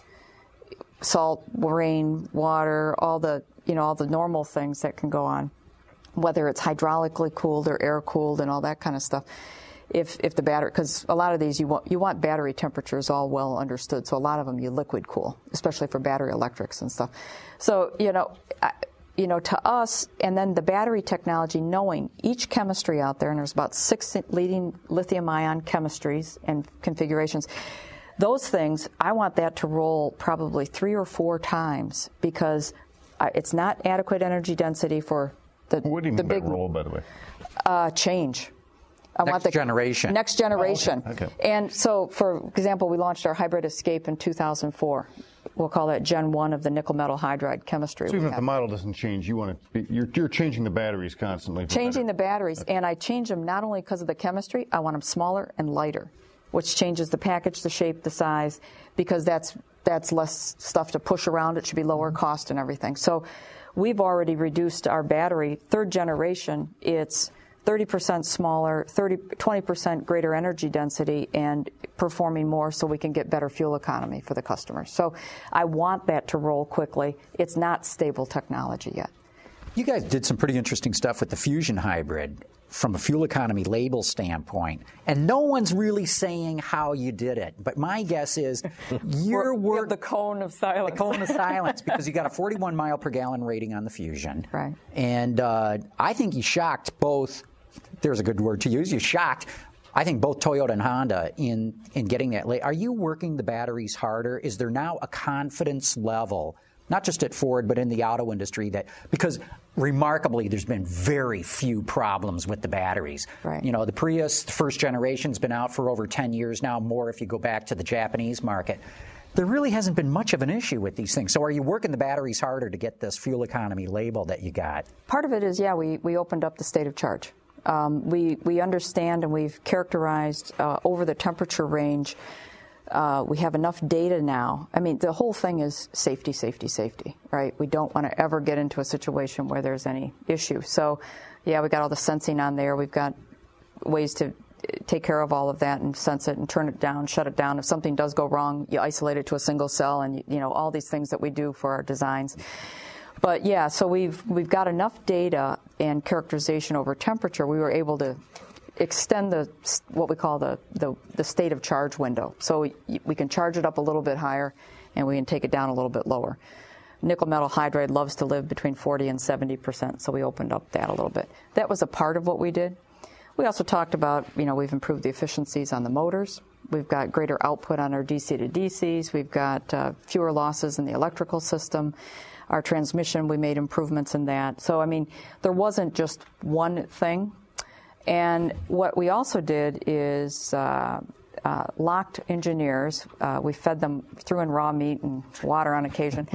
salt, rain, water, all the, you know, all the normal things that can go on, whether it's hydraulically cooled or air-cooled and all that kind of stuff. If if the battery, because a lot of these you want you want battery temperatures all well understood, so a lot of them you liquid cool, especially for battery electrics and stuff. So, you know, I, you know, to us, and then the battery technology, knowing each chemistry out there, and there's about six leading lithium-ion chemistries and configurations. Those things, I want that to roll probably three or four times because it's not adequate energy density for the, what do you the mean big by roll, by the way? Uh, change. I next want the generation. Next generation. Oh, okay. Okay. And so, for example, we launched our Hybrid Escape in two thousand four. We'll call that Gen one of the nickel metal hydride chemistry. So even if the model doesn't change, you want to be, you're, you're changing the batteries constantly. Changing the batteries, okay. And I change them not only because of the chemistry, I want them smaller and lighter, which changes the package, the shape, the size, because that's that's less stuff to push around. It should be lower cost and everything. So we've already reduced our battery. Third generation, it's thirty percent smaller, thirty, twenty percent greater energy density, and performing more so we can get better fuel economy for the customers. So I want that to roll quickly. It's not stable technology yet. You guys did some pretty interesting stuff with the Fusion Hybrid from a fuel economy label standpoint, and no one's really saying how you did it. But my guess is you're working the cone of silence. The cone of silence, because you got a forty-one mile per gallon rating on the Fusion, right? And uh, I think you shocked both. There's a good word to use. You shocked, I think, both Toyota and Honda in in getting that. Are you working the batteries harder? Is there now a confidence level, not just at Ford, but in the auto industry, that because remarkably, there's been very few problems with the batteries. Right. You know, the Prius, the first generation's been out for over ten years now, more if you go back to the Japanese market. There really hasn't been much of an issue with these things. So are you working the batteries harder to get this fuel economy label that you got? Part of it is, yeah, we, we opened up the state of charge. Um, we, we understand and we've characterized uh, over the temperature range. Uh, we have enough data now. I mean, the whole thing is safety, safety, safety, right? We don't want to ever get into a situation where there's any issue. So, yeah, we got all the sensing on there. We've got ways to take care of all of that and sense it and turn it down, shut it down. If something does go wrong, you isolate it to a single cell, and, you know, all these things that we do for our designs. But, yeah, so we've we've got enough data and characterization over temperature. We were able to extend the what we call the, the, the state of charge window. So we, we can charge it up a little bit higher, and we can take it down a little bit lower. Nickel metal hydride loves to live between forty and seventy percent, so we opened up that a little bit. That was a part of what we did. We also talked about, you know, we've improved the efficiencies on the motors. We've got greater output on our D C to D Cs. We've got uh, fewer losses in the electrical system. Our transmission, we made improvements in that. So, I mean, there wasn't just one thing. And what we also did is uh, uh, locked engineers. Uh, we fed them, threw in raw meat and water on occasion,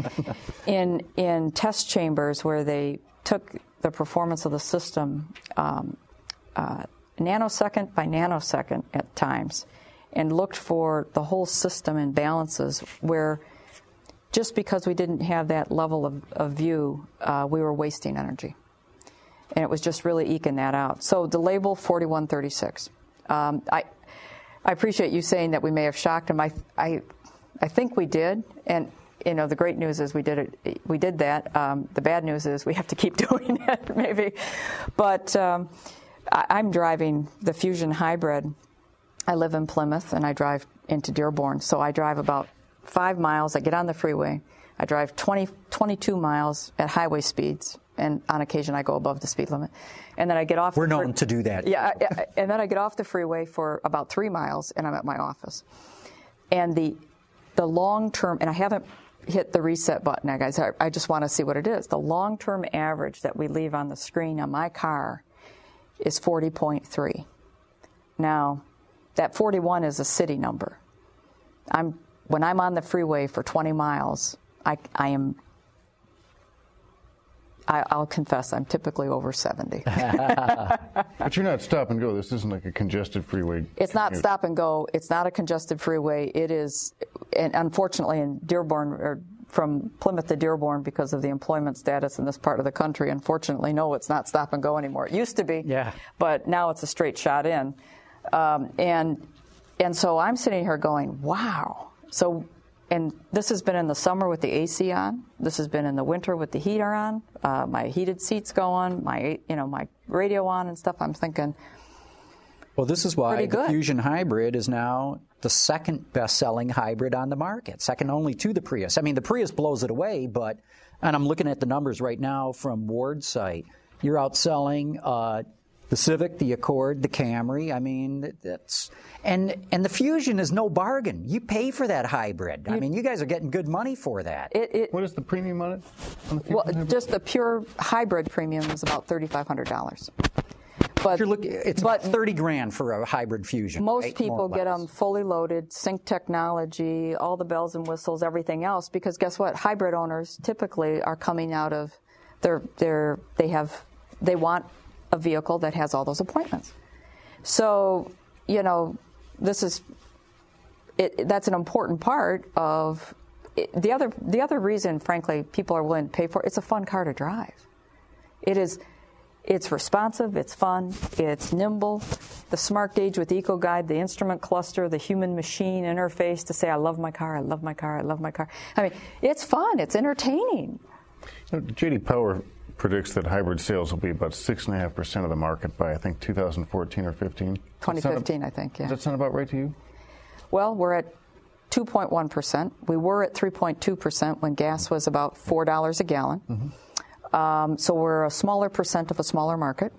in in test chambers where they took the performance of the system um, uh, nanosecond by nanosecond at times, and looked for the whole system imbalances where just because we didn't have that level of, of view, uh, we were wasting energy. And it was just really eking that out. So the label forty-one thirty-six. Um, I I appreciate you saying that we may have shocked them. I, I, I think we did. And you know, the great news is we did it. We did that. Um, the bad news is we have to keep doing it, maybe. But um, I, I'm driving the Fusion Hybrid. I live in Plymouth, and I drive into Dearborn. So I drive about five miles. I get on the freeway. I drive twenty, twenty-two miles at highway speeds, and on occasion I go above the speed limit. And then I get off. We're the known to do that. Yeah, I, and then I get off the freeway for about three miles, and I'm at my office. And the the long term, and I haven't hit the reset button, guys. I, I just want to see what it is. The long term average that we leave on the screen on my car is forty point three. Now, that forty-one is a city number. I'm when I'm on the freeway for twenty miles, I, I am. I, I'll confess, I'm typically over seventy. But you're not stop and go. This isn't like a congested freeway. It's not stop and go. It's not a congested freeway. It is, and unfortunately, in Dearborn, or from Plymouth to Dearborn, because of the employment status in this part of the country, unfortunately, no, it's not stop and go anymore. It used to be, yeah. But now it's a straight shot in. Um, and and so I'm sitting here going, wow. So, and this has been in the summer with the A C on. This has been in the winter with the heater on. Uh, my heated seats go on. My you know my radio on and stuff. I'm thinking. Well, this is why the Fusion Hybrid is now the second best-selling hybrid on the market, second only to the Prius. I mean, the Prius blows it away, but and I'm looking at the numbers right now from Ward's site. You're outselling uh, the Civic, the Accord, the Camry. I mean, that's and and the Fusion is no bargain. You pay for that hybrid. I mean, you guys are getting good money for that. It, it, what is the premium on it? On the well, hybrid? Just the pure hybrid premium is about thirty-five hundred dollars. But You're looking, it's but about thirty grand for a hybrid Fusion. Most right? people get them fully loaded, sync technology, all the bells and whistles, everything else. Because guess what? Hybrid owners typically are coming out of their their they have they want a vehicle that has all those appointments. So you know this is it, that's an important part of it. the other the other reason, frankly, people are willing to pay for it. It's a fun car to drive. It is. It's responsive, it's fun, it's nimble. The smart gauge with EcoGuide, the instrument cluster, the human-machine interface to say, I love my car, I love my car, I love my car. I mean, it's fun, it's entertaining. You know, J D Power predicts that hybrid sales will be about six point five percent of the market by, I think, two thousand fourteen or fifteen. twenty fifteen, I think, yeah. Does that sound about right to you? Well, we're at two point one percent. We were at three point two percent when gas was about four dollars a gallon. Mm-hmm. Um, so we're a smaller percent of a smaller market.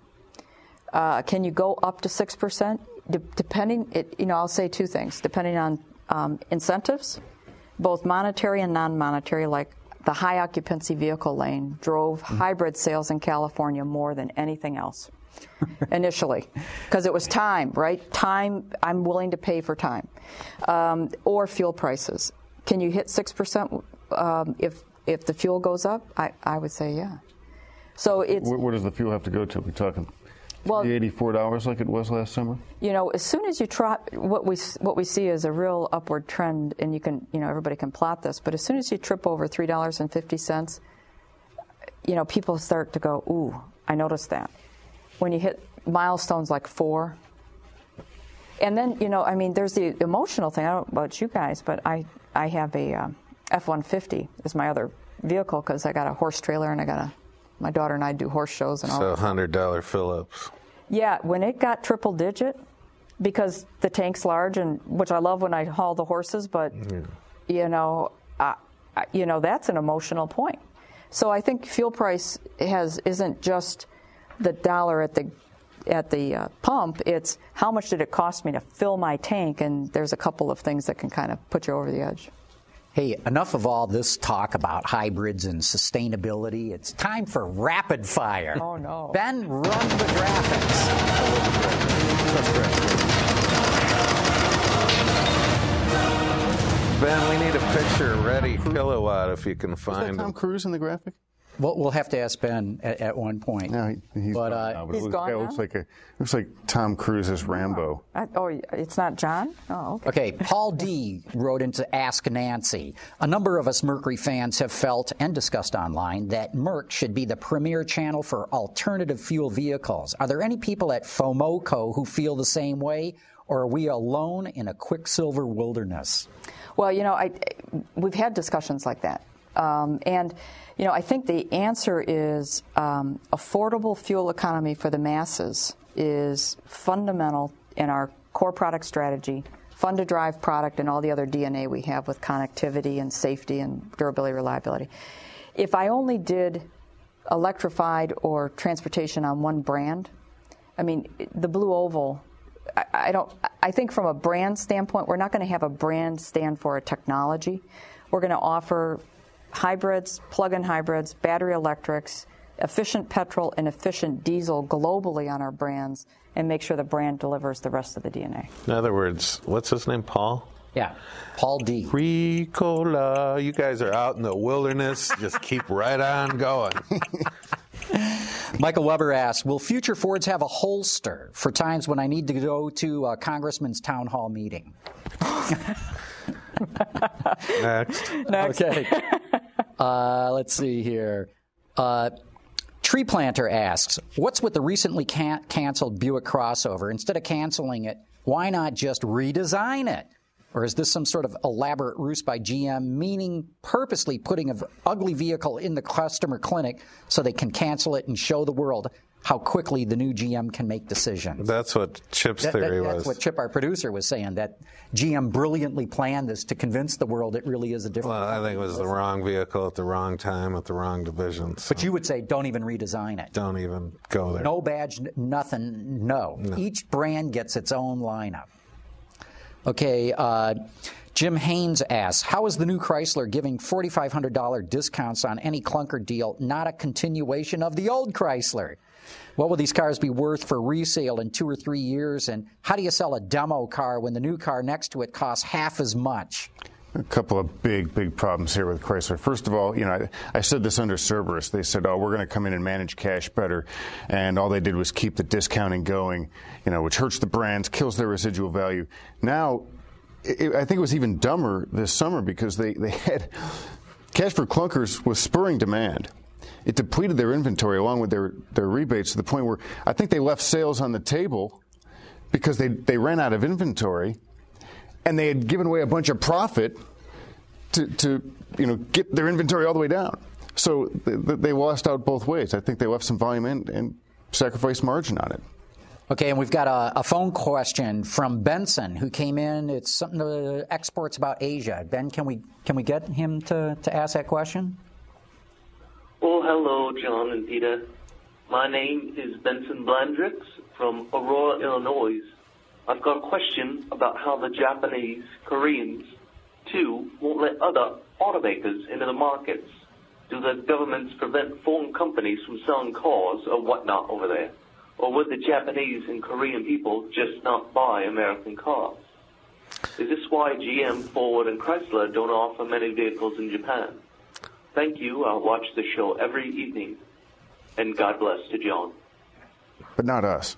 Uh, can you go up to six percent? De- depending, it, you know, I'll say two things. Depending on um, incentives, both monetary and non-monetary, like the high occupancy vehicle lane drove mm-hmm. hybrid sales in California more than anything else initially, because it was time, right? Time, I'm willing to pay for time. Um, or fuel prices. Can you hit six percent um, if If the fuel goes up? I, I would say yeah. So it's where, where does the fuel have to go to? Are we talking well, eighty-four dollars like it was last summer? You know, as soon as you try, what we what we see is a real upward trend, and you can, you know, everybody can plot this. But as soon as you trip over three dollars and fifty cents, you know, people start to go, "Ooh, I noticed that." When you hit milestones like four, and then you know, I mean, there's the emotional thing. I don't know about you guys, but I I have a um, F one fifty is my other vehicle because I got a horse trailer and I got a, my daughter and I do horse shows and all. So that. one hundred dollar Phillips. Yeah, when it got triple digit, because the tank's large, and which I love when I haul the horses, but yeah. you know, uh, you know that's an emotional point. So I think fuel price has isn't just the dollar at the at the uh, pump. It's how much did it cost me to fill my tank, and there's a couple of things that can kind of put you over the edge. Hey, enough of all this talk about hybrids and sustainability. It's time for rapid fire. Oh, no. Ben, run the graphics. Ben, we need a picture-ready kilowatt if you can find Is that Tom them. Cruise in the graphic? Well, we'll have to ask Ben at, at one point. No, he, he's but, gone uh, now. But he's it looks, gone it now? looks like a looks like Tom Cruise's Rambo. I, oh, it's not John? Oh, okay. Okay, Paul D. wrote into Ask Nancy. A number of us Mercury fans have felt and discussed online that Merc should be the premier channel for alternative fuel vehicles. Are there any people at FOMOCO who feel the same way, or are we alone in a quicksilver wilderness? Well, you know, I, we've had discussions like that. Um, and, you know, I think the answer is um, affordable fuel economy for the masses is fundamental in our core product strategy, fun-to-drive product, and all the other D N A we have with connectivity and safety and durability, reliability. If I only did electrified or transportation on one brand, I mean, the Blue Oval, I, I don't. I think from a brand standpoint, we're not going to have a brand stand for a technology. We're going to offer hybrids, plug-in hybrids, battery electrics, efficient petrol, and efficient diesel globally on our brands, and make sure the brand delivers the rest of the D N A. In other words, what's his name, Paul? Yeah, Paul D. Ricola, you guys are out in the wilderness. Just keep right on going. Michael Weber asks, will future Fords have a holster for times when I need to go to a congressman's town hall meeting? Next. Next. Okay. Uh, let's see here. Uh, Tree Planter asks, what's with the recently can- canceled Buick crossover? Instead of canceling it, why not just redesign it? Or is this some sort of elaborate ruse by G M, meaning purposely putting an ugly vehicle in the customer clinic so they can cancel it and show the world how quickly the new G M can make decisions? That's what Chip's That- that- theory that's was. what Chip, our producer, was saying, that G M brilliantly planned this to convince the world it really is a different. Well, I think it was the wrong vehicle at the wrong time at the wrong division. So But you would say don't even redesign it. don't even go there. No badge, n- nothing, no. No. Each brand gets its own lineup. Okay, uh, Jim Haynes asks, how is the new Chrysler giving four thousand five hundred dollars discounts on any clunker deal not a continuation of the old Chrysler? What will these cars be worth for resale in two or three years? And how do you sell a demo car when the new car next to it costs half as much? A couple of big, big problems here with Chrysler. First of all, you know, I, I said this under Cerberus. They said, oh, we're going to come in and manage cash better. And all they did was keep the discounting going, you know, which hurts the brands, kills their residual value. Now, it, I think it was even dumber this summer because they, they had cash for clunkers was spurring demand. It depleted their inventory along with their, their rebates to the point where I think they left sales on the table because they, they ran out of inventory. And they had given away a bunch of profit to, to, you know, get their inventory all the way down. So they, they lost out both ways. I think they left some volume in and sacrificed margin on it. Okay, and we've got a, a phone question from Benson, who came in. It's something to exports about Asia. Ben, can we can we get him to, to ask that question? Oh, hello, John and Peter. My name is Benson Blandrix from Aurora, Illinois. I've got a question about how the Japanese, Koreans, too, won't let other automakers into the markets. Do the governments prevent foreign companies from selling cars or whatnot over there? Or would the Japanese and Korean people just not buy American cars? Is this why G M, Ford, and Chrysler don't offer many vehicles in Japan? Thank you. I'll watch the show every evening. And God bless to John. But not us.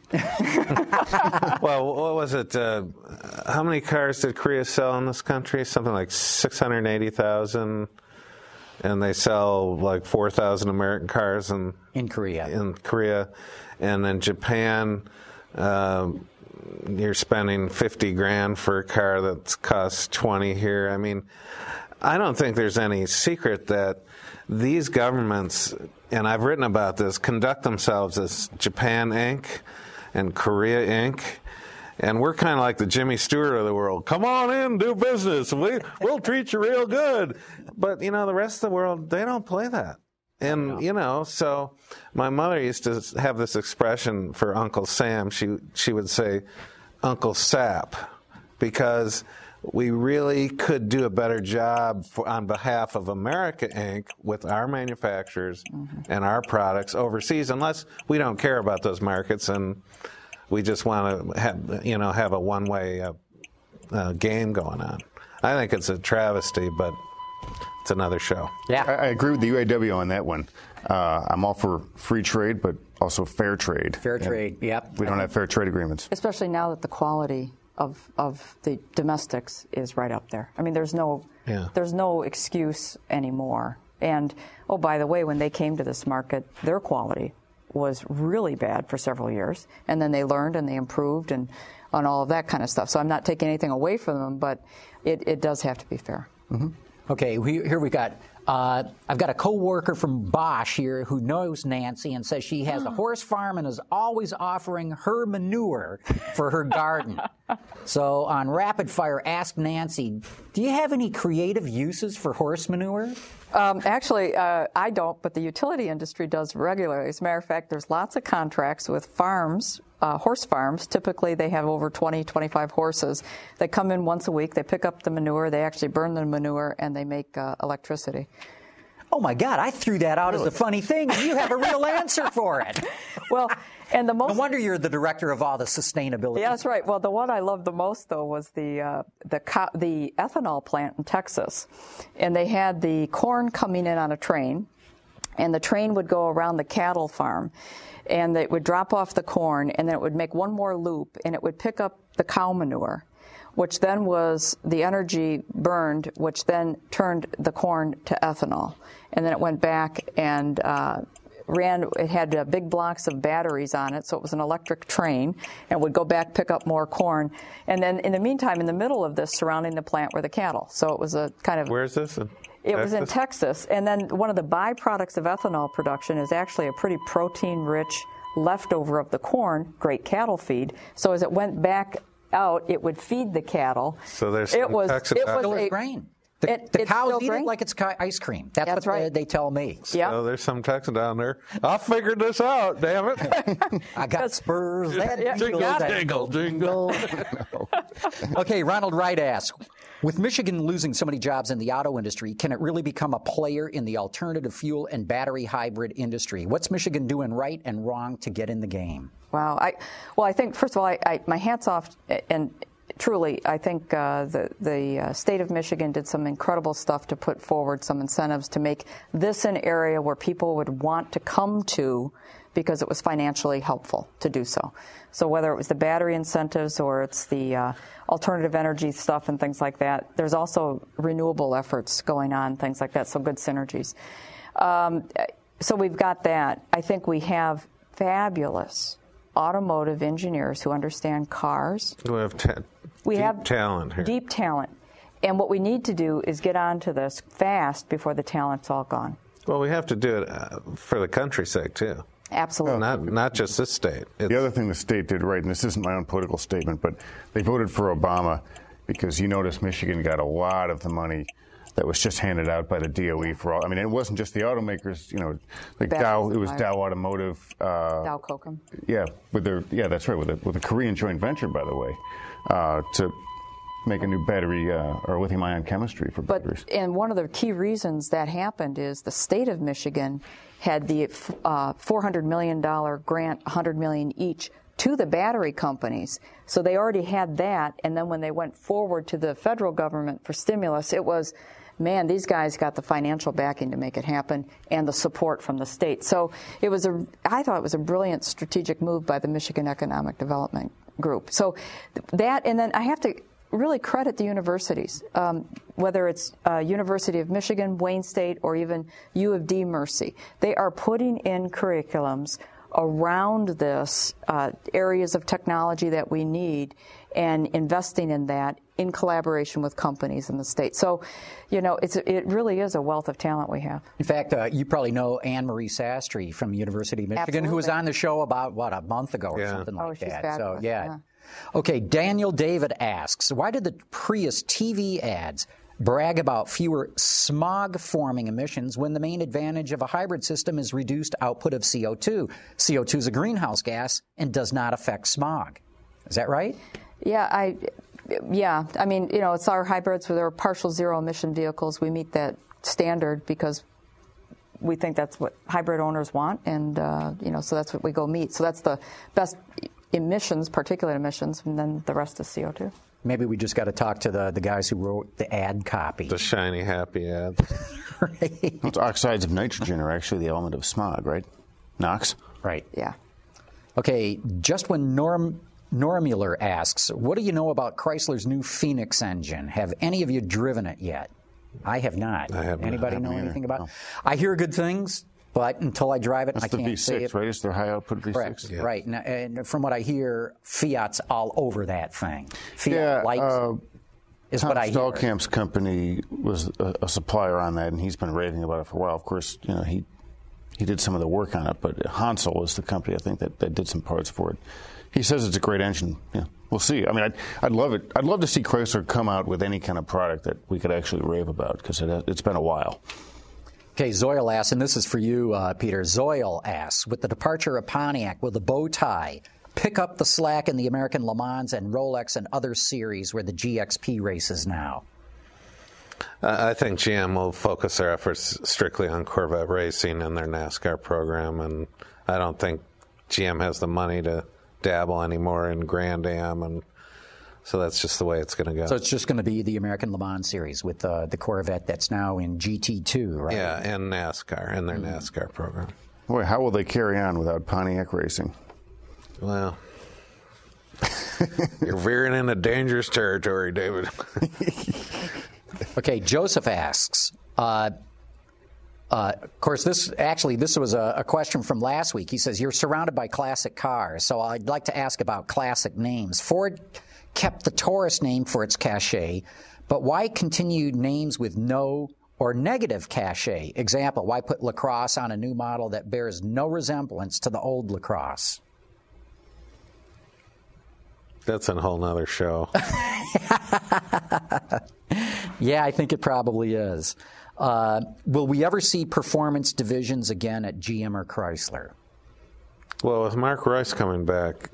Well, what was it? Uh, how many cars did Korea sell in this country? Something like six hundred eighty thousand. And they sell like four thousand American cars in, In Korea. in Korea. And in Japan, uh, you're spending fifty grand for a car that costs twenty here. I mean, I don't think there's any secret that these governments, and I've written about this, conduct themselves as Japan Incorporated and Korea Incorporated. And we're kind of like the Jimmy Stewart of the world. Come on in, do business. We, we'll treat you real good. But, you know, the rest of the world, they don't play that. And, you know, so my mother used to have this expression for Uncle Sam. She, she would say, Uncle Sap, because we really could do a better job for, on behalf of America Incorporated with our manufacturers mm-hmm. and our products overseas, unless we don't care about those markets and we just want to have, you know, have a one-way uh, uh, game going on. I think it's a travesty, but it's another show. Yeah, I, I agree with the U A W on that one. Uh, I'm all for free trade, but also fair trade. Fair trade, and yep. We don't have fair trade agreements. Especially now that the quality of of the domestics is right up there. I mean, there's no yeah. there's no excuse anymore. And oh, by the way, when they came to this market, their quality was really bad for several years, and then they learned and they improved and on all of that kind of stuff. So I'm not taking anything away from them, but it, it does have to be fair. Mm-hmm. Okay, we, here we got, uh, I've got a coworker from Bosch here who knows Nancy and says she has a horse farm and is always offering her manure for her garden. So on Rapid Fire, ask Nancy, do you have any creative uses for horse manure? Um, actually, uh, I don't, but the utility industry does regularly. As a matter of fact, there's lots of contracts with farms, uh, horse farms. Typically, they have over twenty, twenty-five horses. They come in once a week, they pick up the manure, they actually burn the manure, and they make uh, electricity. Oh, my God, I threw that out really? as a funny thing, and you have a real answer for it. Well, and the most... No wonder you're the director of all the sustainability. Yeah, that's right. Well, the one I loved the most, though, was the uh, the co- the ethanol plant in Texas. And they had the corn coming in on a train, and the train would go around the cattle farm, and it would drop off the corn, and then it would make one more loop, and it would pick up the cow manure, which then was the energy burned, which then turned the corn to ethanol. And then it went back and uh, ran, it had uh, big blocks of batteries on it, so it was an electric train, and would go back, pick up more corn. And then in the meantime, in the middle of this, surrounding the plant were the cattle. So it was a kind of... Where is this? In it Texas? was in Texas. And then one of the byproducts of ethanol production is actually a pretty protein-rich leftover of the corn, great cattle feed. So as it went back out, it would feed the cattle. So there's it was, Texas it was Still a, is grain. The, it, the cows eat grain? it like it's ice cream. That's, That's what right. they, they tell me. Yeah. So there's some Texan down there. I figured this out, damn it. I got spurs. That Yeah, jingle, that jingle, jingle. Okay, Ronald Wright asks, with Michigan losing so many jobs in the auto industry, can it really become a player in the alternative fuel and battery hybrid industry? What's Michigan doing right and wrong to get in the game? Wow. I, well, I think, first of all, I, I, my hat's off, and truly, I think uh, the, the uh, state of Michigan did some incredible stuff to put forward some incentives to make this an area where people would want to come to because it was financially helpful to do so. So whether it was the battery incentives or it's the uh, alternative energy stuff and things like that, there's also renewable efforts going on, things like that, so good synergies. Um, so we've got that. I think we have fabulous automotive engineers who understand cars. We have ta- we deep have talent here. Deep talent. And what we need to do is get onto this fast before the talent's all gone. Well, we have to do it uh, for the country's sake, too. Absolutely. Not not just this state. It's, The other thing the state did right, and this isn't my own political statement, but they voted for Obama because you notice Michigan got a lot of the money that was just handed out by the D O E for all. I mean, it wasn't just the automakers, you know, like Battery Dow, it was suppliers. Dow Automotive. Uh, Dow Kokum. Yeah, with their, yeah, that's right, with a, with a Korean joint venture, by the way, uh, to make a new battery uh, or lithium-ion chemistry for But, batteries. and one of the key reasons that happened is the state of Michigan had the uh, four hundred million dollars grant, one hundred million dollars each, to the battery companies. So they already had that, and then when they went forward to the federal government for stimulus, it was, man, these guys got the financial backing to make it happen and the support from the state. So it was a, I thought it was a brilliant strategic move by the Michigan Economic Development Group. So that, and then I have to really credit the universities, um, whether it's uh, University of Michigan, Wayne State, or even U of D Mercy. They are putting in curriculums around this, uh, areas of technology that we need, and investing in that in collaboration with companies in the state. So, you know, it's it really is a wealth of talent we have. In fact, uh, you probably know Anne Marie Sastry from the University of Michigan, Absolutely. who was on the show about, what, a month ago or Yeah. something like Oh, she's that. fabulous. So, yeah. Yeah. Okay, Daniel David asks, why did the Prius T V ads brag about fewer smog-forming emissions when the main advantage of a hybrid system is reduced output of C O two? C O two is a greenhouse gas and does not affect smog. Is that right? Yeah, I, yeah. I mean, you know, it's our hybrids where they're partial zero emission vehicles. We meet that standard because we think that's what hybrid owners want, and uh, you know, so that's what we go meet. So that's the best emissions, particulate emissions, and then the rest is C O two. Maybe we just got to talk to the, the guys who wrote the ad copy. The shiny, happy ad. Right. Those oxides of nitrogen are actually the element of smog, right? NOx? Right. Yeah. Okay, just when Norm Normuller asks, what do you know about Chrysler's new Phoenix engine? Have any of you driven it yet? I have not. I have not. Anybody I know haven't anything either, about no. it? I hear good things. But until I drive it, That's I the can't V say six, it. right? It's their high output V six. Correct. Yeah. Right. And, and from what I hear, Fiat's all over that thing. Fiat yeah, likes uh, is Tom what I hear. Stallkamp's company was a, a supplier on that, and he's been raving about it for a while. Of course, you know he he did some of the work on it, but Hansel was the company I think that, that did some parts for it. He says it's a great engine. Yeah, we'll see. I mean, I'd, I'd love it. I'd love to see Chrysler come out with any kind of product that we could actually rave about, because it, it's been a while. Okay, Zoil asks, and this is for you, uh, Peter. Zoil asks, with the departure of Pontiac, will the bow tie pick up the slack in the American Le Mans and Rolex and other series where the G X P races now? Uh, I think G M will focus their efforts strictly on Corvette racing and their NASCAR program, and I don't think G M has the money to dabble anymore in Grand Am, and so that's just the way it's going to go. So it's just going to be the American Le Mans series with uh, the Corvette that's now in G T two, right? Yeah, and NASCAR, and their mm. NASCAR program. Boy, how will they carry on without Pontiac racing? Well, you're veering into dangerous territory, David. Okay, Joseph asks, uh, Uh, of course, this actually this was a, a question from last week. He says, you're surrounded by classic cars, so I'd like to ask about classic names. Ford kept the Taurus name for its cachet, but why continue names with no or negative cachet? Example, why put LaCrosse on a new model that bears no resemblance to the old LaCrosse? That's a whole nother show. Yeah, I think it probably is. Uh, will we ever see performance divisions again at G M or Chrysler? Well, with Mark Reuss coming back,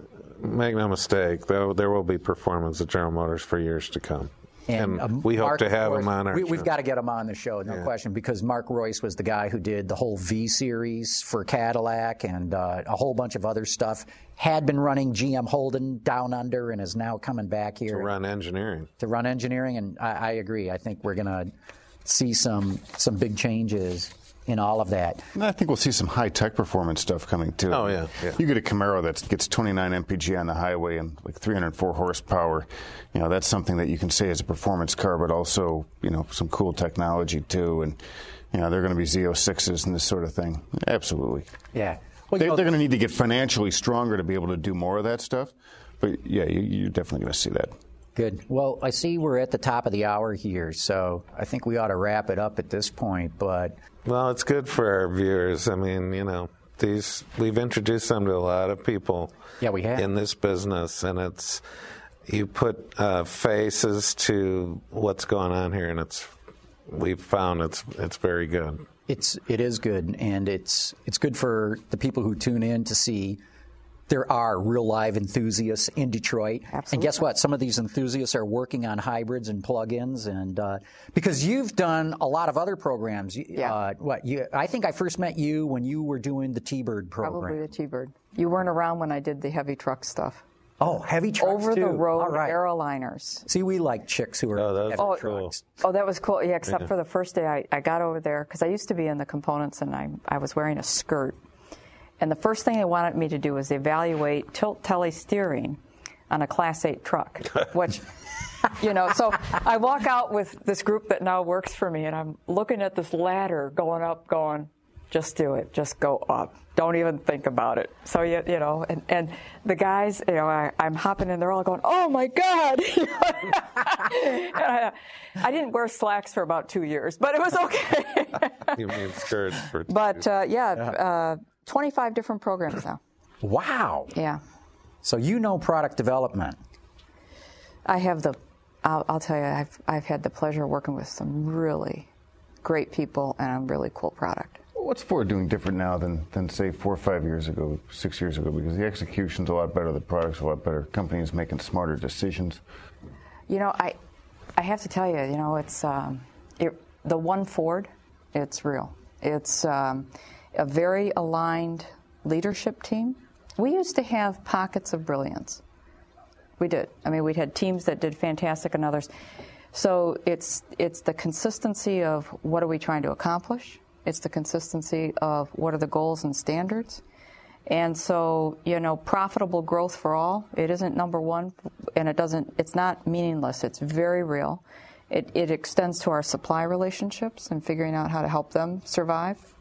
make no mistake, though, there will be performance at General Motors for years to come. And, and um, we hope Mark, to have him on our we, show. We've got to get him on the show, no yeah. question, because Mark Reuss was the guy who did the whole V series for Cadillac and uh, a whole bunch of other stuff. Had been running G M Holden down under and is now coming back here. To run engineering. To run engineering, and I, I agree. I think we're going to see some some big changes in all of that. And I think we'll see some high-tech performance stuff coming, too. Oh, yeah, yeah. You get a Camaro that gets twenty-nine M P G on the highway and like three hundred four horsepower. You know, that's something that you can say is a performance car, but also, you know, some cool technology, too. And, you know, they're going to be Z oh sixes and this sort of thing. Absolutely. Yeah. Well, they, know, they're going to need to get financially stronger to be able to do more of that stuff. But, yeah, you, you're definitely going to see that. Good. Well, I see we're at the top of the hour here, so I think we ought to wrap it up at this point. But well, it's good for our viewers. I mean, you know, these we've introduced them to a lot of people. Yeah, we have. In this business, and it's you put uh, faces to what's going on here, and it's we've found it's it's very good. It's it is good, and it's it's good for the people who tune in to see. There are real live enthusiasts in Detroit. Absolutely. And guess what? Some of these enthusiasts are working on hybrids and plug-ins. And uh, because you've done a lot of other programs. Yeah. Uh, what you? I think I first met you when you were doing the T-Bird program. Probably the T-Bird. You weren't around when I did the heavy truck stuff. Oh, heavy trucks Over too. the road All right. aeroliners. See, we like chicks who are oh, heavy oh, trucks. Oh, that was cool. Yeah, except yeah. for the first day I, I got over there, because I used to be in the components and I, I was wearing a skirt. And the first thing they wanted me to do was evaluate tilt tele steering on a Class eight truck, which, you know, so I walk out with this group that now works for me, and I'm looking at this ladder going up, going, just do it, just go up. Don't even think about it. So, you, you know, and, and the guys, you know, I, I'm hopping in, they're all going, oh, my God. I, I didn't wear slacks for about two years, but it was okay. You mean skirts for two But, uh, yeah, yeah. Uh, twenty-five different programs now. Wow. Yeah. So you know product development. I have the, I'll, I'll tell you, I've, I've had the pleasure of working with some really great people and a really cool product. What's Ford doing different now than, than, say, four or five years ago, six years ago? Because the execution's a lot better, the product's a lot better, companies making smarter decisions. You know, I, I have to tell you, you know, it's um, it, the one Ford, it's real. It's um, a very aligned leadership team. We used to have pockets of brilliance. We did. I mean, we had teams that did fantastic and others. So it's it's the consistency of what are we trying to accomplish. It's the consistency of what are the goals and standards. And so, you know, profitable growth for all, it isn't number one, and it doesn't, it's not meaningless. It's very real. It, it extends to our supply relationships and figuring out how to help them survive.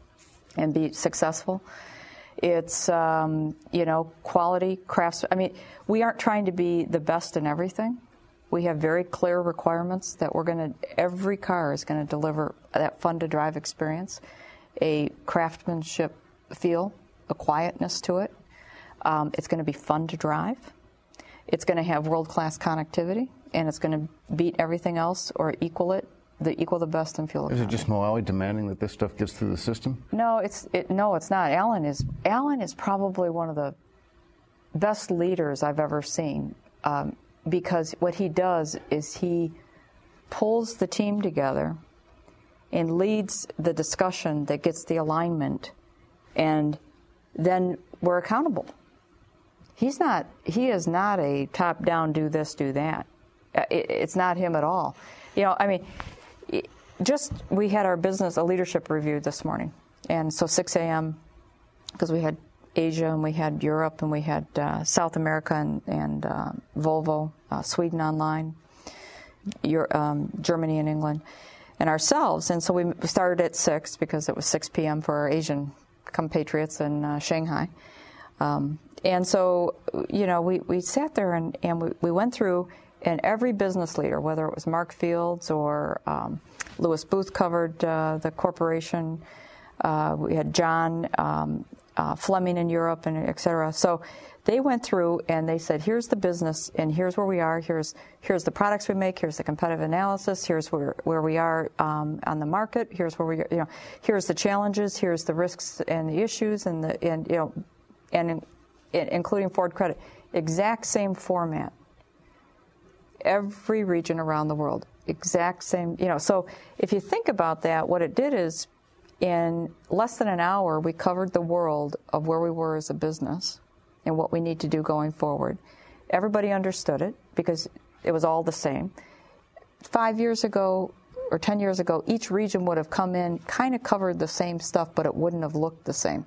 and be successful. It's, um, you know, quality, crafts. I mean, we aren't trying to be the best in everything. We have very clear requirements that we're going to, every car is going to deliver that fun-to-drive experience, a craftsmanship feel, a quietness to it. Um, it's going to be fun to drive. It's going to have world-class connectivity, and it's going to beat everything else or equal it, the equal the best in fuel economy. Is it just Moawi demanding that this stuff gets through the system? No, it's it, no, it's not. Alan is Alan is probably one of the best leaders I've ever seen, um, because what he does is he pulls the team together and leads the discussion that gets the alignment, and then we're accountable. He's not. He is not a top-down, do this, do that. It, it's not him at all. You know, I mean, it, just we had our business a leadership review this morning, and so six a m because we had Asia and we had Europe and we had uh, South America and, and uh, Volvo, uh, Sweden online, Euro, um, Germany and England, and ourselves. And so we started at six because it was six p m for our Asian compatriots in uh, Shanghai. Um, and so, you know, we, we sat there and, and we, we went through, and every business leader, whether it was Mark Fields or um, Lewis Booth covered uh, the corporation, uh, we had John um, uh, Fleming in Europe, and et cetera. So they went through and they said, here's the business, and here's where we are, here's here's the products we make, here's the competitive analysis, here's where where we are um, on the market, here's where we, you know, here's the challenges, here's the risks and the issues, and the and you know, and in, in, including Ford Credit, exact same format. Every region around the world, exact same, you know. So if you think about that, what it did is, in less than an hour, we covered the world of where we were as a business and what we need to do going forward. Everybody understood it because it was all the same. Five years ago or ten years ago, each region would have come in, kind of covered the same stuff, but it wouldn't have looked the same.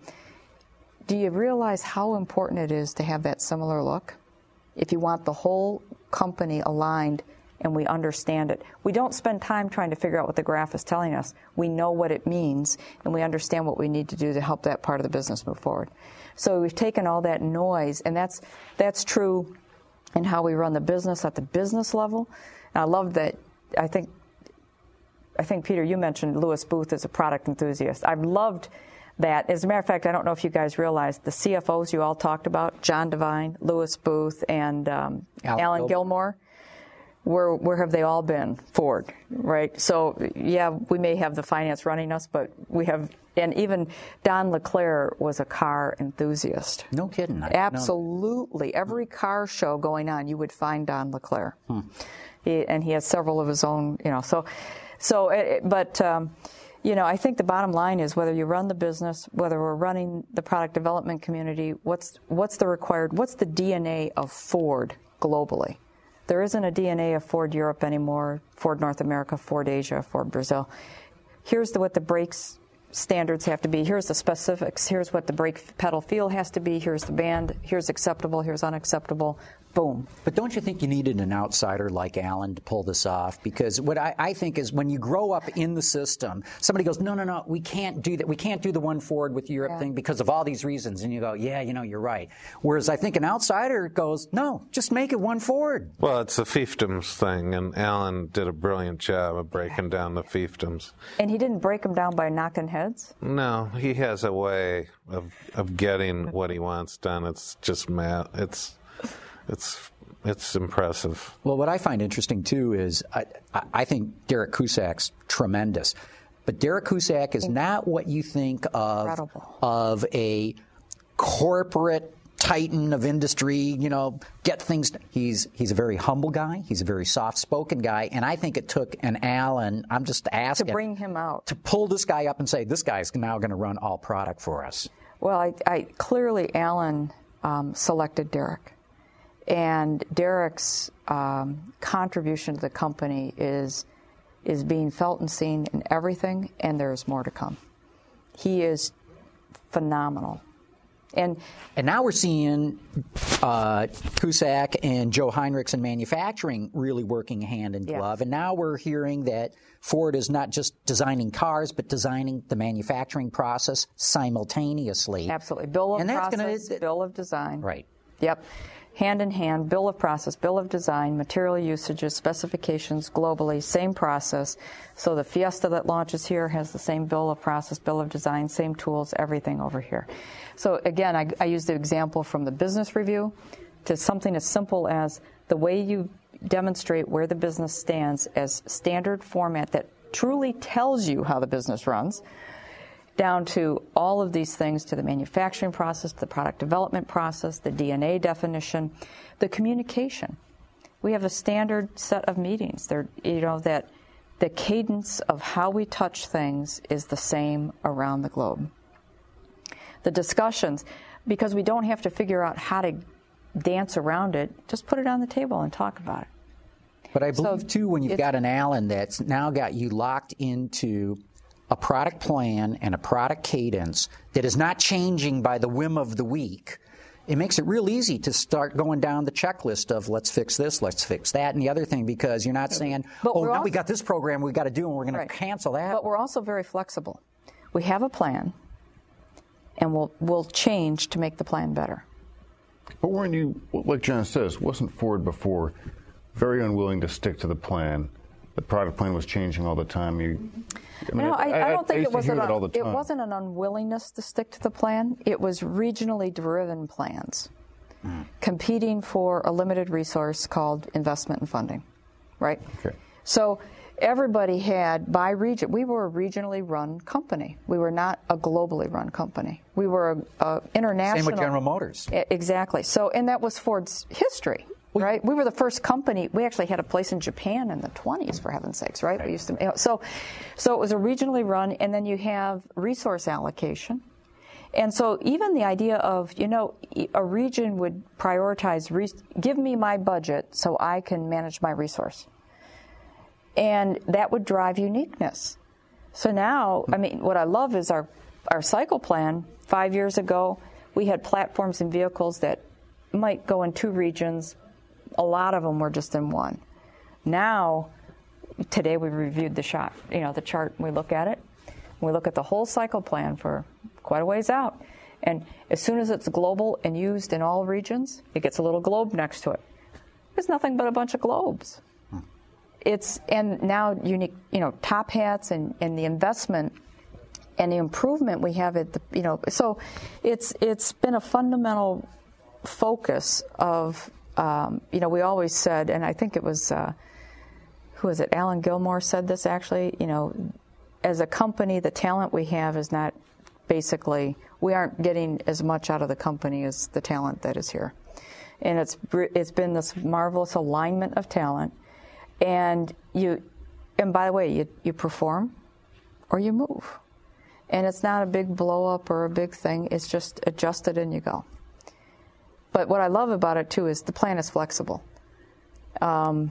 Do you realize how important it is to have that similar look? If you want the whole company aligned and we understand it. We don't spend time trying to figure out what the graph is telling us. We know what it means, and we understand what we need to do to help that part of the business move forward. So we've taken all that noise, and that's that's true in how we run the business at the business level. And I love that. I think, I think Peter, you mentioned Lewis Booth as a product enthusiast. I've loved that. As a matter of fact, I don't know if you guys realize the C F Os you all talked about, John Devine, Lewis Booth, and um, Alan, Alan Gilmore, where where have they all been? Ford, right? So, yeah, we may have the finance running us, but we have, and even Don LeClaire was a car enthusiast. No kidding. I, Absolutely. No. Every car show going on, you would find Don LeClaire. Hmm. He, and he has several of his own, you know, so, so, it, but, um, you know, I think the bottom line is whether you run the business, whether we're running the product development community, what's what's the required, what's the D N A of Ford globally? There isn't a D N A of Ford Europe anymore, Ford North America, Ford Asia, Ford Brazil. Here's the, what the brakes standards have to be. Here's the specifics. Here's what the brake pedal feel has to be. Here's the band. Here's acceptable. Here's unacceptable. Boom. But don't you think you needed an outsider like Alan to pull this off? Because what I, I think is when you grow up in the system, somebody goes, no, no, no, we can't do that. We can't do the one Ford with Europe yeah. thing because of all these reasons. And you go, yeah, you know, you're right. Whereas I think an outsider goes, no, just make it one Ford. Well, it's the fiefdoms thing, and Alan did a brilliant job of breaking down the fiefdoms. And he didn't break them down by knocking heads? No, he has a way of, of getting what he wants done. It's just math. It's... It's it's impressive. Well, what I find interesting, too, is I, I think Derek Cusac's tremendous. But Derek Cusac is not what you think of, Incredible. of a corporate titan of industry, you know, get things done. He's, he's a very humble guy. He's a very soft-spoken guy. And I think it took an Alan, I'm just asking. To bring him out. To pull this guy up and say, this guy's now going to run all product for us. Well, I, I clearly Alan um, selected Derek. And Derek's um, contribution to the company is is being felt and seen in everything, and there's more to come. He is phenomenal And and now we're seeing uh, Cusack and Joe Heinrichs in manufacturing really working hand in glove. Yeah. And now we're hearing that Ford is not just designing cars, but designing the manufacturing process simultaneously. Absolutely. Bill of and that's process, gonna, bill of design. Right. Yep. Hand in hand, bill of process, bill of design, material usages, specifications globally, same process. So the Fiesta that launches here has the same bill of process, bill of design, same tools, everything over here. So again, I, I use the example from the business review to something as simple as the way you demonstrate where the business stands as standard format that truly tells you how the business runs, down to all of these things, to the manufacturing process, the product development process, the D N A definition, the communication. We have a standard set of meetings. They're, you know, that the cadence of how we touch things is the same around the globe. The discussions, because we don't have to figure out how to dance around it, just put it on the table and talk about it. But I believe, So too, when you've it's- got an Allen that's now got you locked into a product plan and a product cadence that is not changing by the whim of the week, it makes it real easy to start going down the checklist of let's fix this, let's fix that, and the other thing, because you're not saying, But oh, we're now also- we got this program we got to do and we're going Right. to cancel that. But we're also very flexible. We have a plan, and we'll we'll change to make the plan better. But weren't you, like John says, wasn't Ford before very unwilling to stick to the plan? The product plan was changing all the time. You, I mean, No, I, I don't think used it to was hear an, that all the it time. wasn't an unwillingness to stick to the plan. It was regionally driven plans, mm. competing for a limited resource called investment and funding, right? Okay. So everybody had, by region, we were a regionally run company. We were not a globally run company. We were a, a international. Same with General Motors. Exactly. So, and that was Ford's history. Right, we were the first company. We actually had a place in Japan in the twenties, for heaven's sakes. Right, we used to. You know, so, so it was a regionally run, and then you have resource allocation, and so even the idea of you know a region would prioritize, re- give me my budget so I can manage my resource, and that would drive uniqueness. So now, I mean, what I love is our our cycle plan. Five years ago, we had platforms and vehicles that might go in two regions. A lot of them were just in one. Now, today we reviewed the shot, you know, the chart, and we look at it. We look at the whole cycle plan for quite a ways out. And as soon as it's global and used in all regions, it gets a little globe next to it. There's nothing but a bunch of globes. Hmm. It's, and now unique, you know, top hats and, and the investment and the improvement we have at the, you know, so it's it's been a fundamental focus of, Um, you know, we always said, and I think it was, uh, who was it, Alan Gilmore said this actually, you know, as a company, the talent we have is not basically, we aren't getting as much out of the company as the talent that is here. And it's it's been this marvelous alignment of talent. And you, and by the way, you, you perform or you move. And it's not a big blow up or a big thing, it's just adjust it and you go. But what I love about it, too, is the plan is flexible. Um,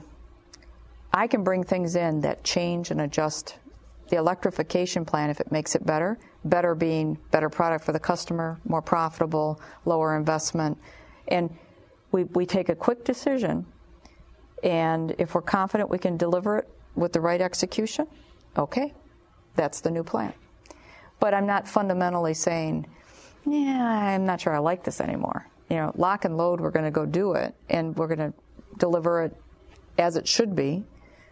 I can bring things in that change and adjust the electrification plan if it makes it better, better being better product for the customer, more profitable, lower investment. And we, we take a quick decision, and if we're confident we can deliver it with the right execution, okay, that's the new plan. But I'm not fundamentally saying, yeah, I'm not sure I like this anymore. You know, lock and load, we're going to go do it, and we're going to deliver it as it should be,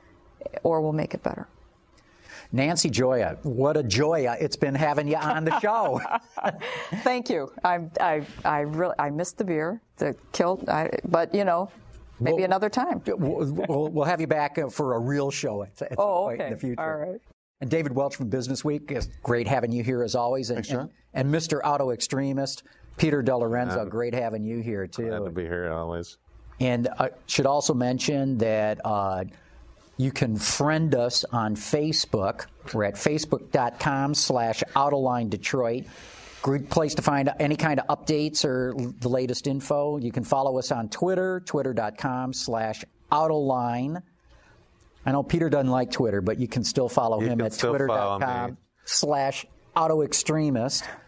or we'll make it better. Nancy Gioia, what a joy it's been having you on the show. Thank you. I I I really I missed the beer, the kilt, I, but you know, maybe we'll, another time. We'll, we'll have you back for a real show at, at oh, some point okay. in the future. All right. And David Welch from Business Week, it's great having you here as always. And, Thanks, John. and, and Mister Auto Extremist, Peter DeLorenzo, great having you here, too. Glad to be here always. And I should also mention that uh, you can friend us on Facebook. We're at facebook.com slash Autoline Detroit. Great place to find any kind of updates or the latest info. You can follow us on Twitter, twitter.com slash Autoline. I know Peter doesn't like Twitter, but you can still follow you him at twitter.com slash Auto Extremist.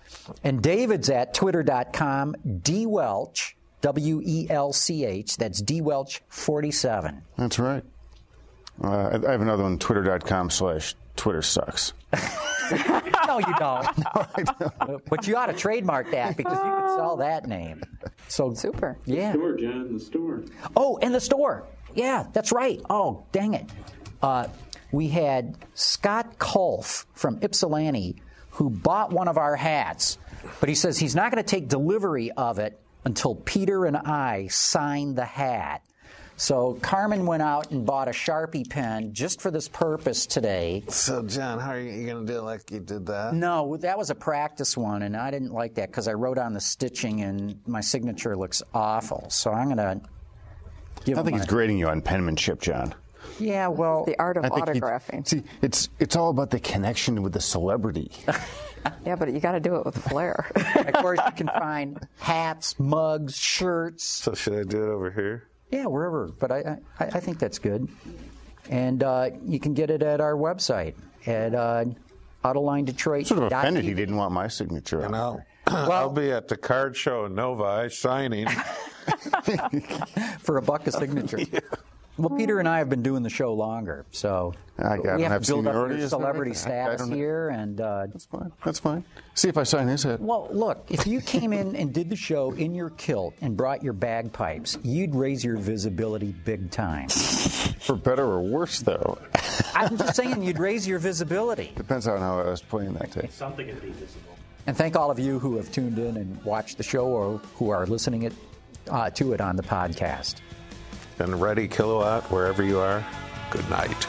And David's at twitter dot com, dwelch, W E L C H, that's dwelch forty-seven. That's right. Uh, I I have another one, twitter dot com slash Twitter sucks. No, you don't. No, I don't. But you ought to trademark that because you could sell that name. So Super. Yeah. The store, John, the store. Oh, and the store. Yeah, that's right. Oh, dang it. Uh, we had Scott Kolf from Ypsilanti who bought one of our hats, but he says he's not going to take delivery of it until Peter and I sign the hat. So Carmen went out and bought a Sharpie pen just for this purpose today. So, John, how are you, you going to do it like you did that? No, that was a practice one, and I didn't like that because I wrote on the stitching, and my signature looks awful. So I'm going to give I think my, he's grading you on penmanship, John. Yeah, well, The art of I think he- autographing. See, it's it's all about the connection with the celebrity. Yeah, but you got to do it with flair. of course, you can find hats, mugs, shirts. So should I do it over here? Yeah, wherever. But I, I, I think that's good. And uh, you can get it at our website at uh, Autoline Detroit. Sort of offended he didn't want my signature And on I'll, I'll be at the card show in Novi signing. for a buck a signature. Yeah. Well, Peter and I have been doing the show longer, so I- I don't we have, have to build up seniority, your is that celebrity right? I- I status don't know. here. And uh, That's fine. That's fine. See if I sign his head. well, look, if you came in and did the show in your kilt and brought your bagpipes, you'd raise your visibility big time. For better or worse, though. I'm just saying, you'd raise your visibility. Depends on how I was playing that day. Something would be visible. And thank all of you who have tuned in and watched the show or who are listening it, uh, to it on the podcast. And ready, Kilowatt, wherever you are, good night.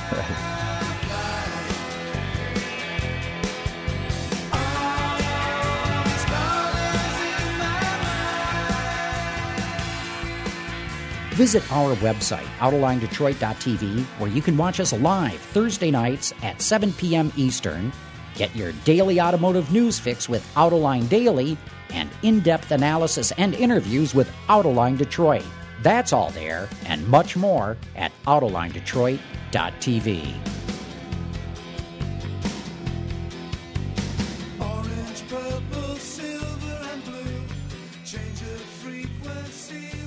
Visit our website, autoline detroit dot t v, where you can watch us live Thursday nights at seven p.m. Eastern. Get your daily automotive news fix with Autoline Daily and in-depth analysis and interviews with Autoline Detroit. That's all there and much more at autoline detroit dot t v. Orange, purple, silver, and blue. Change of frequency.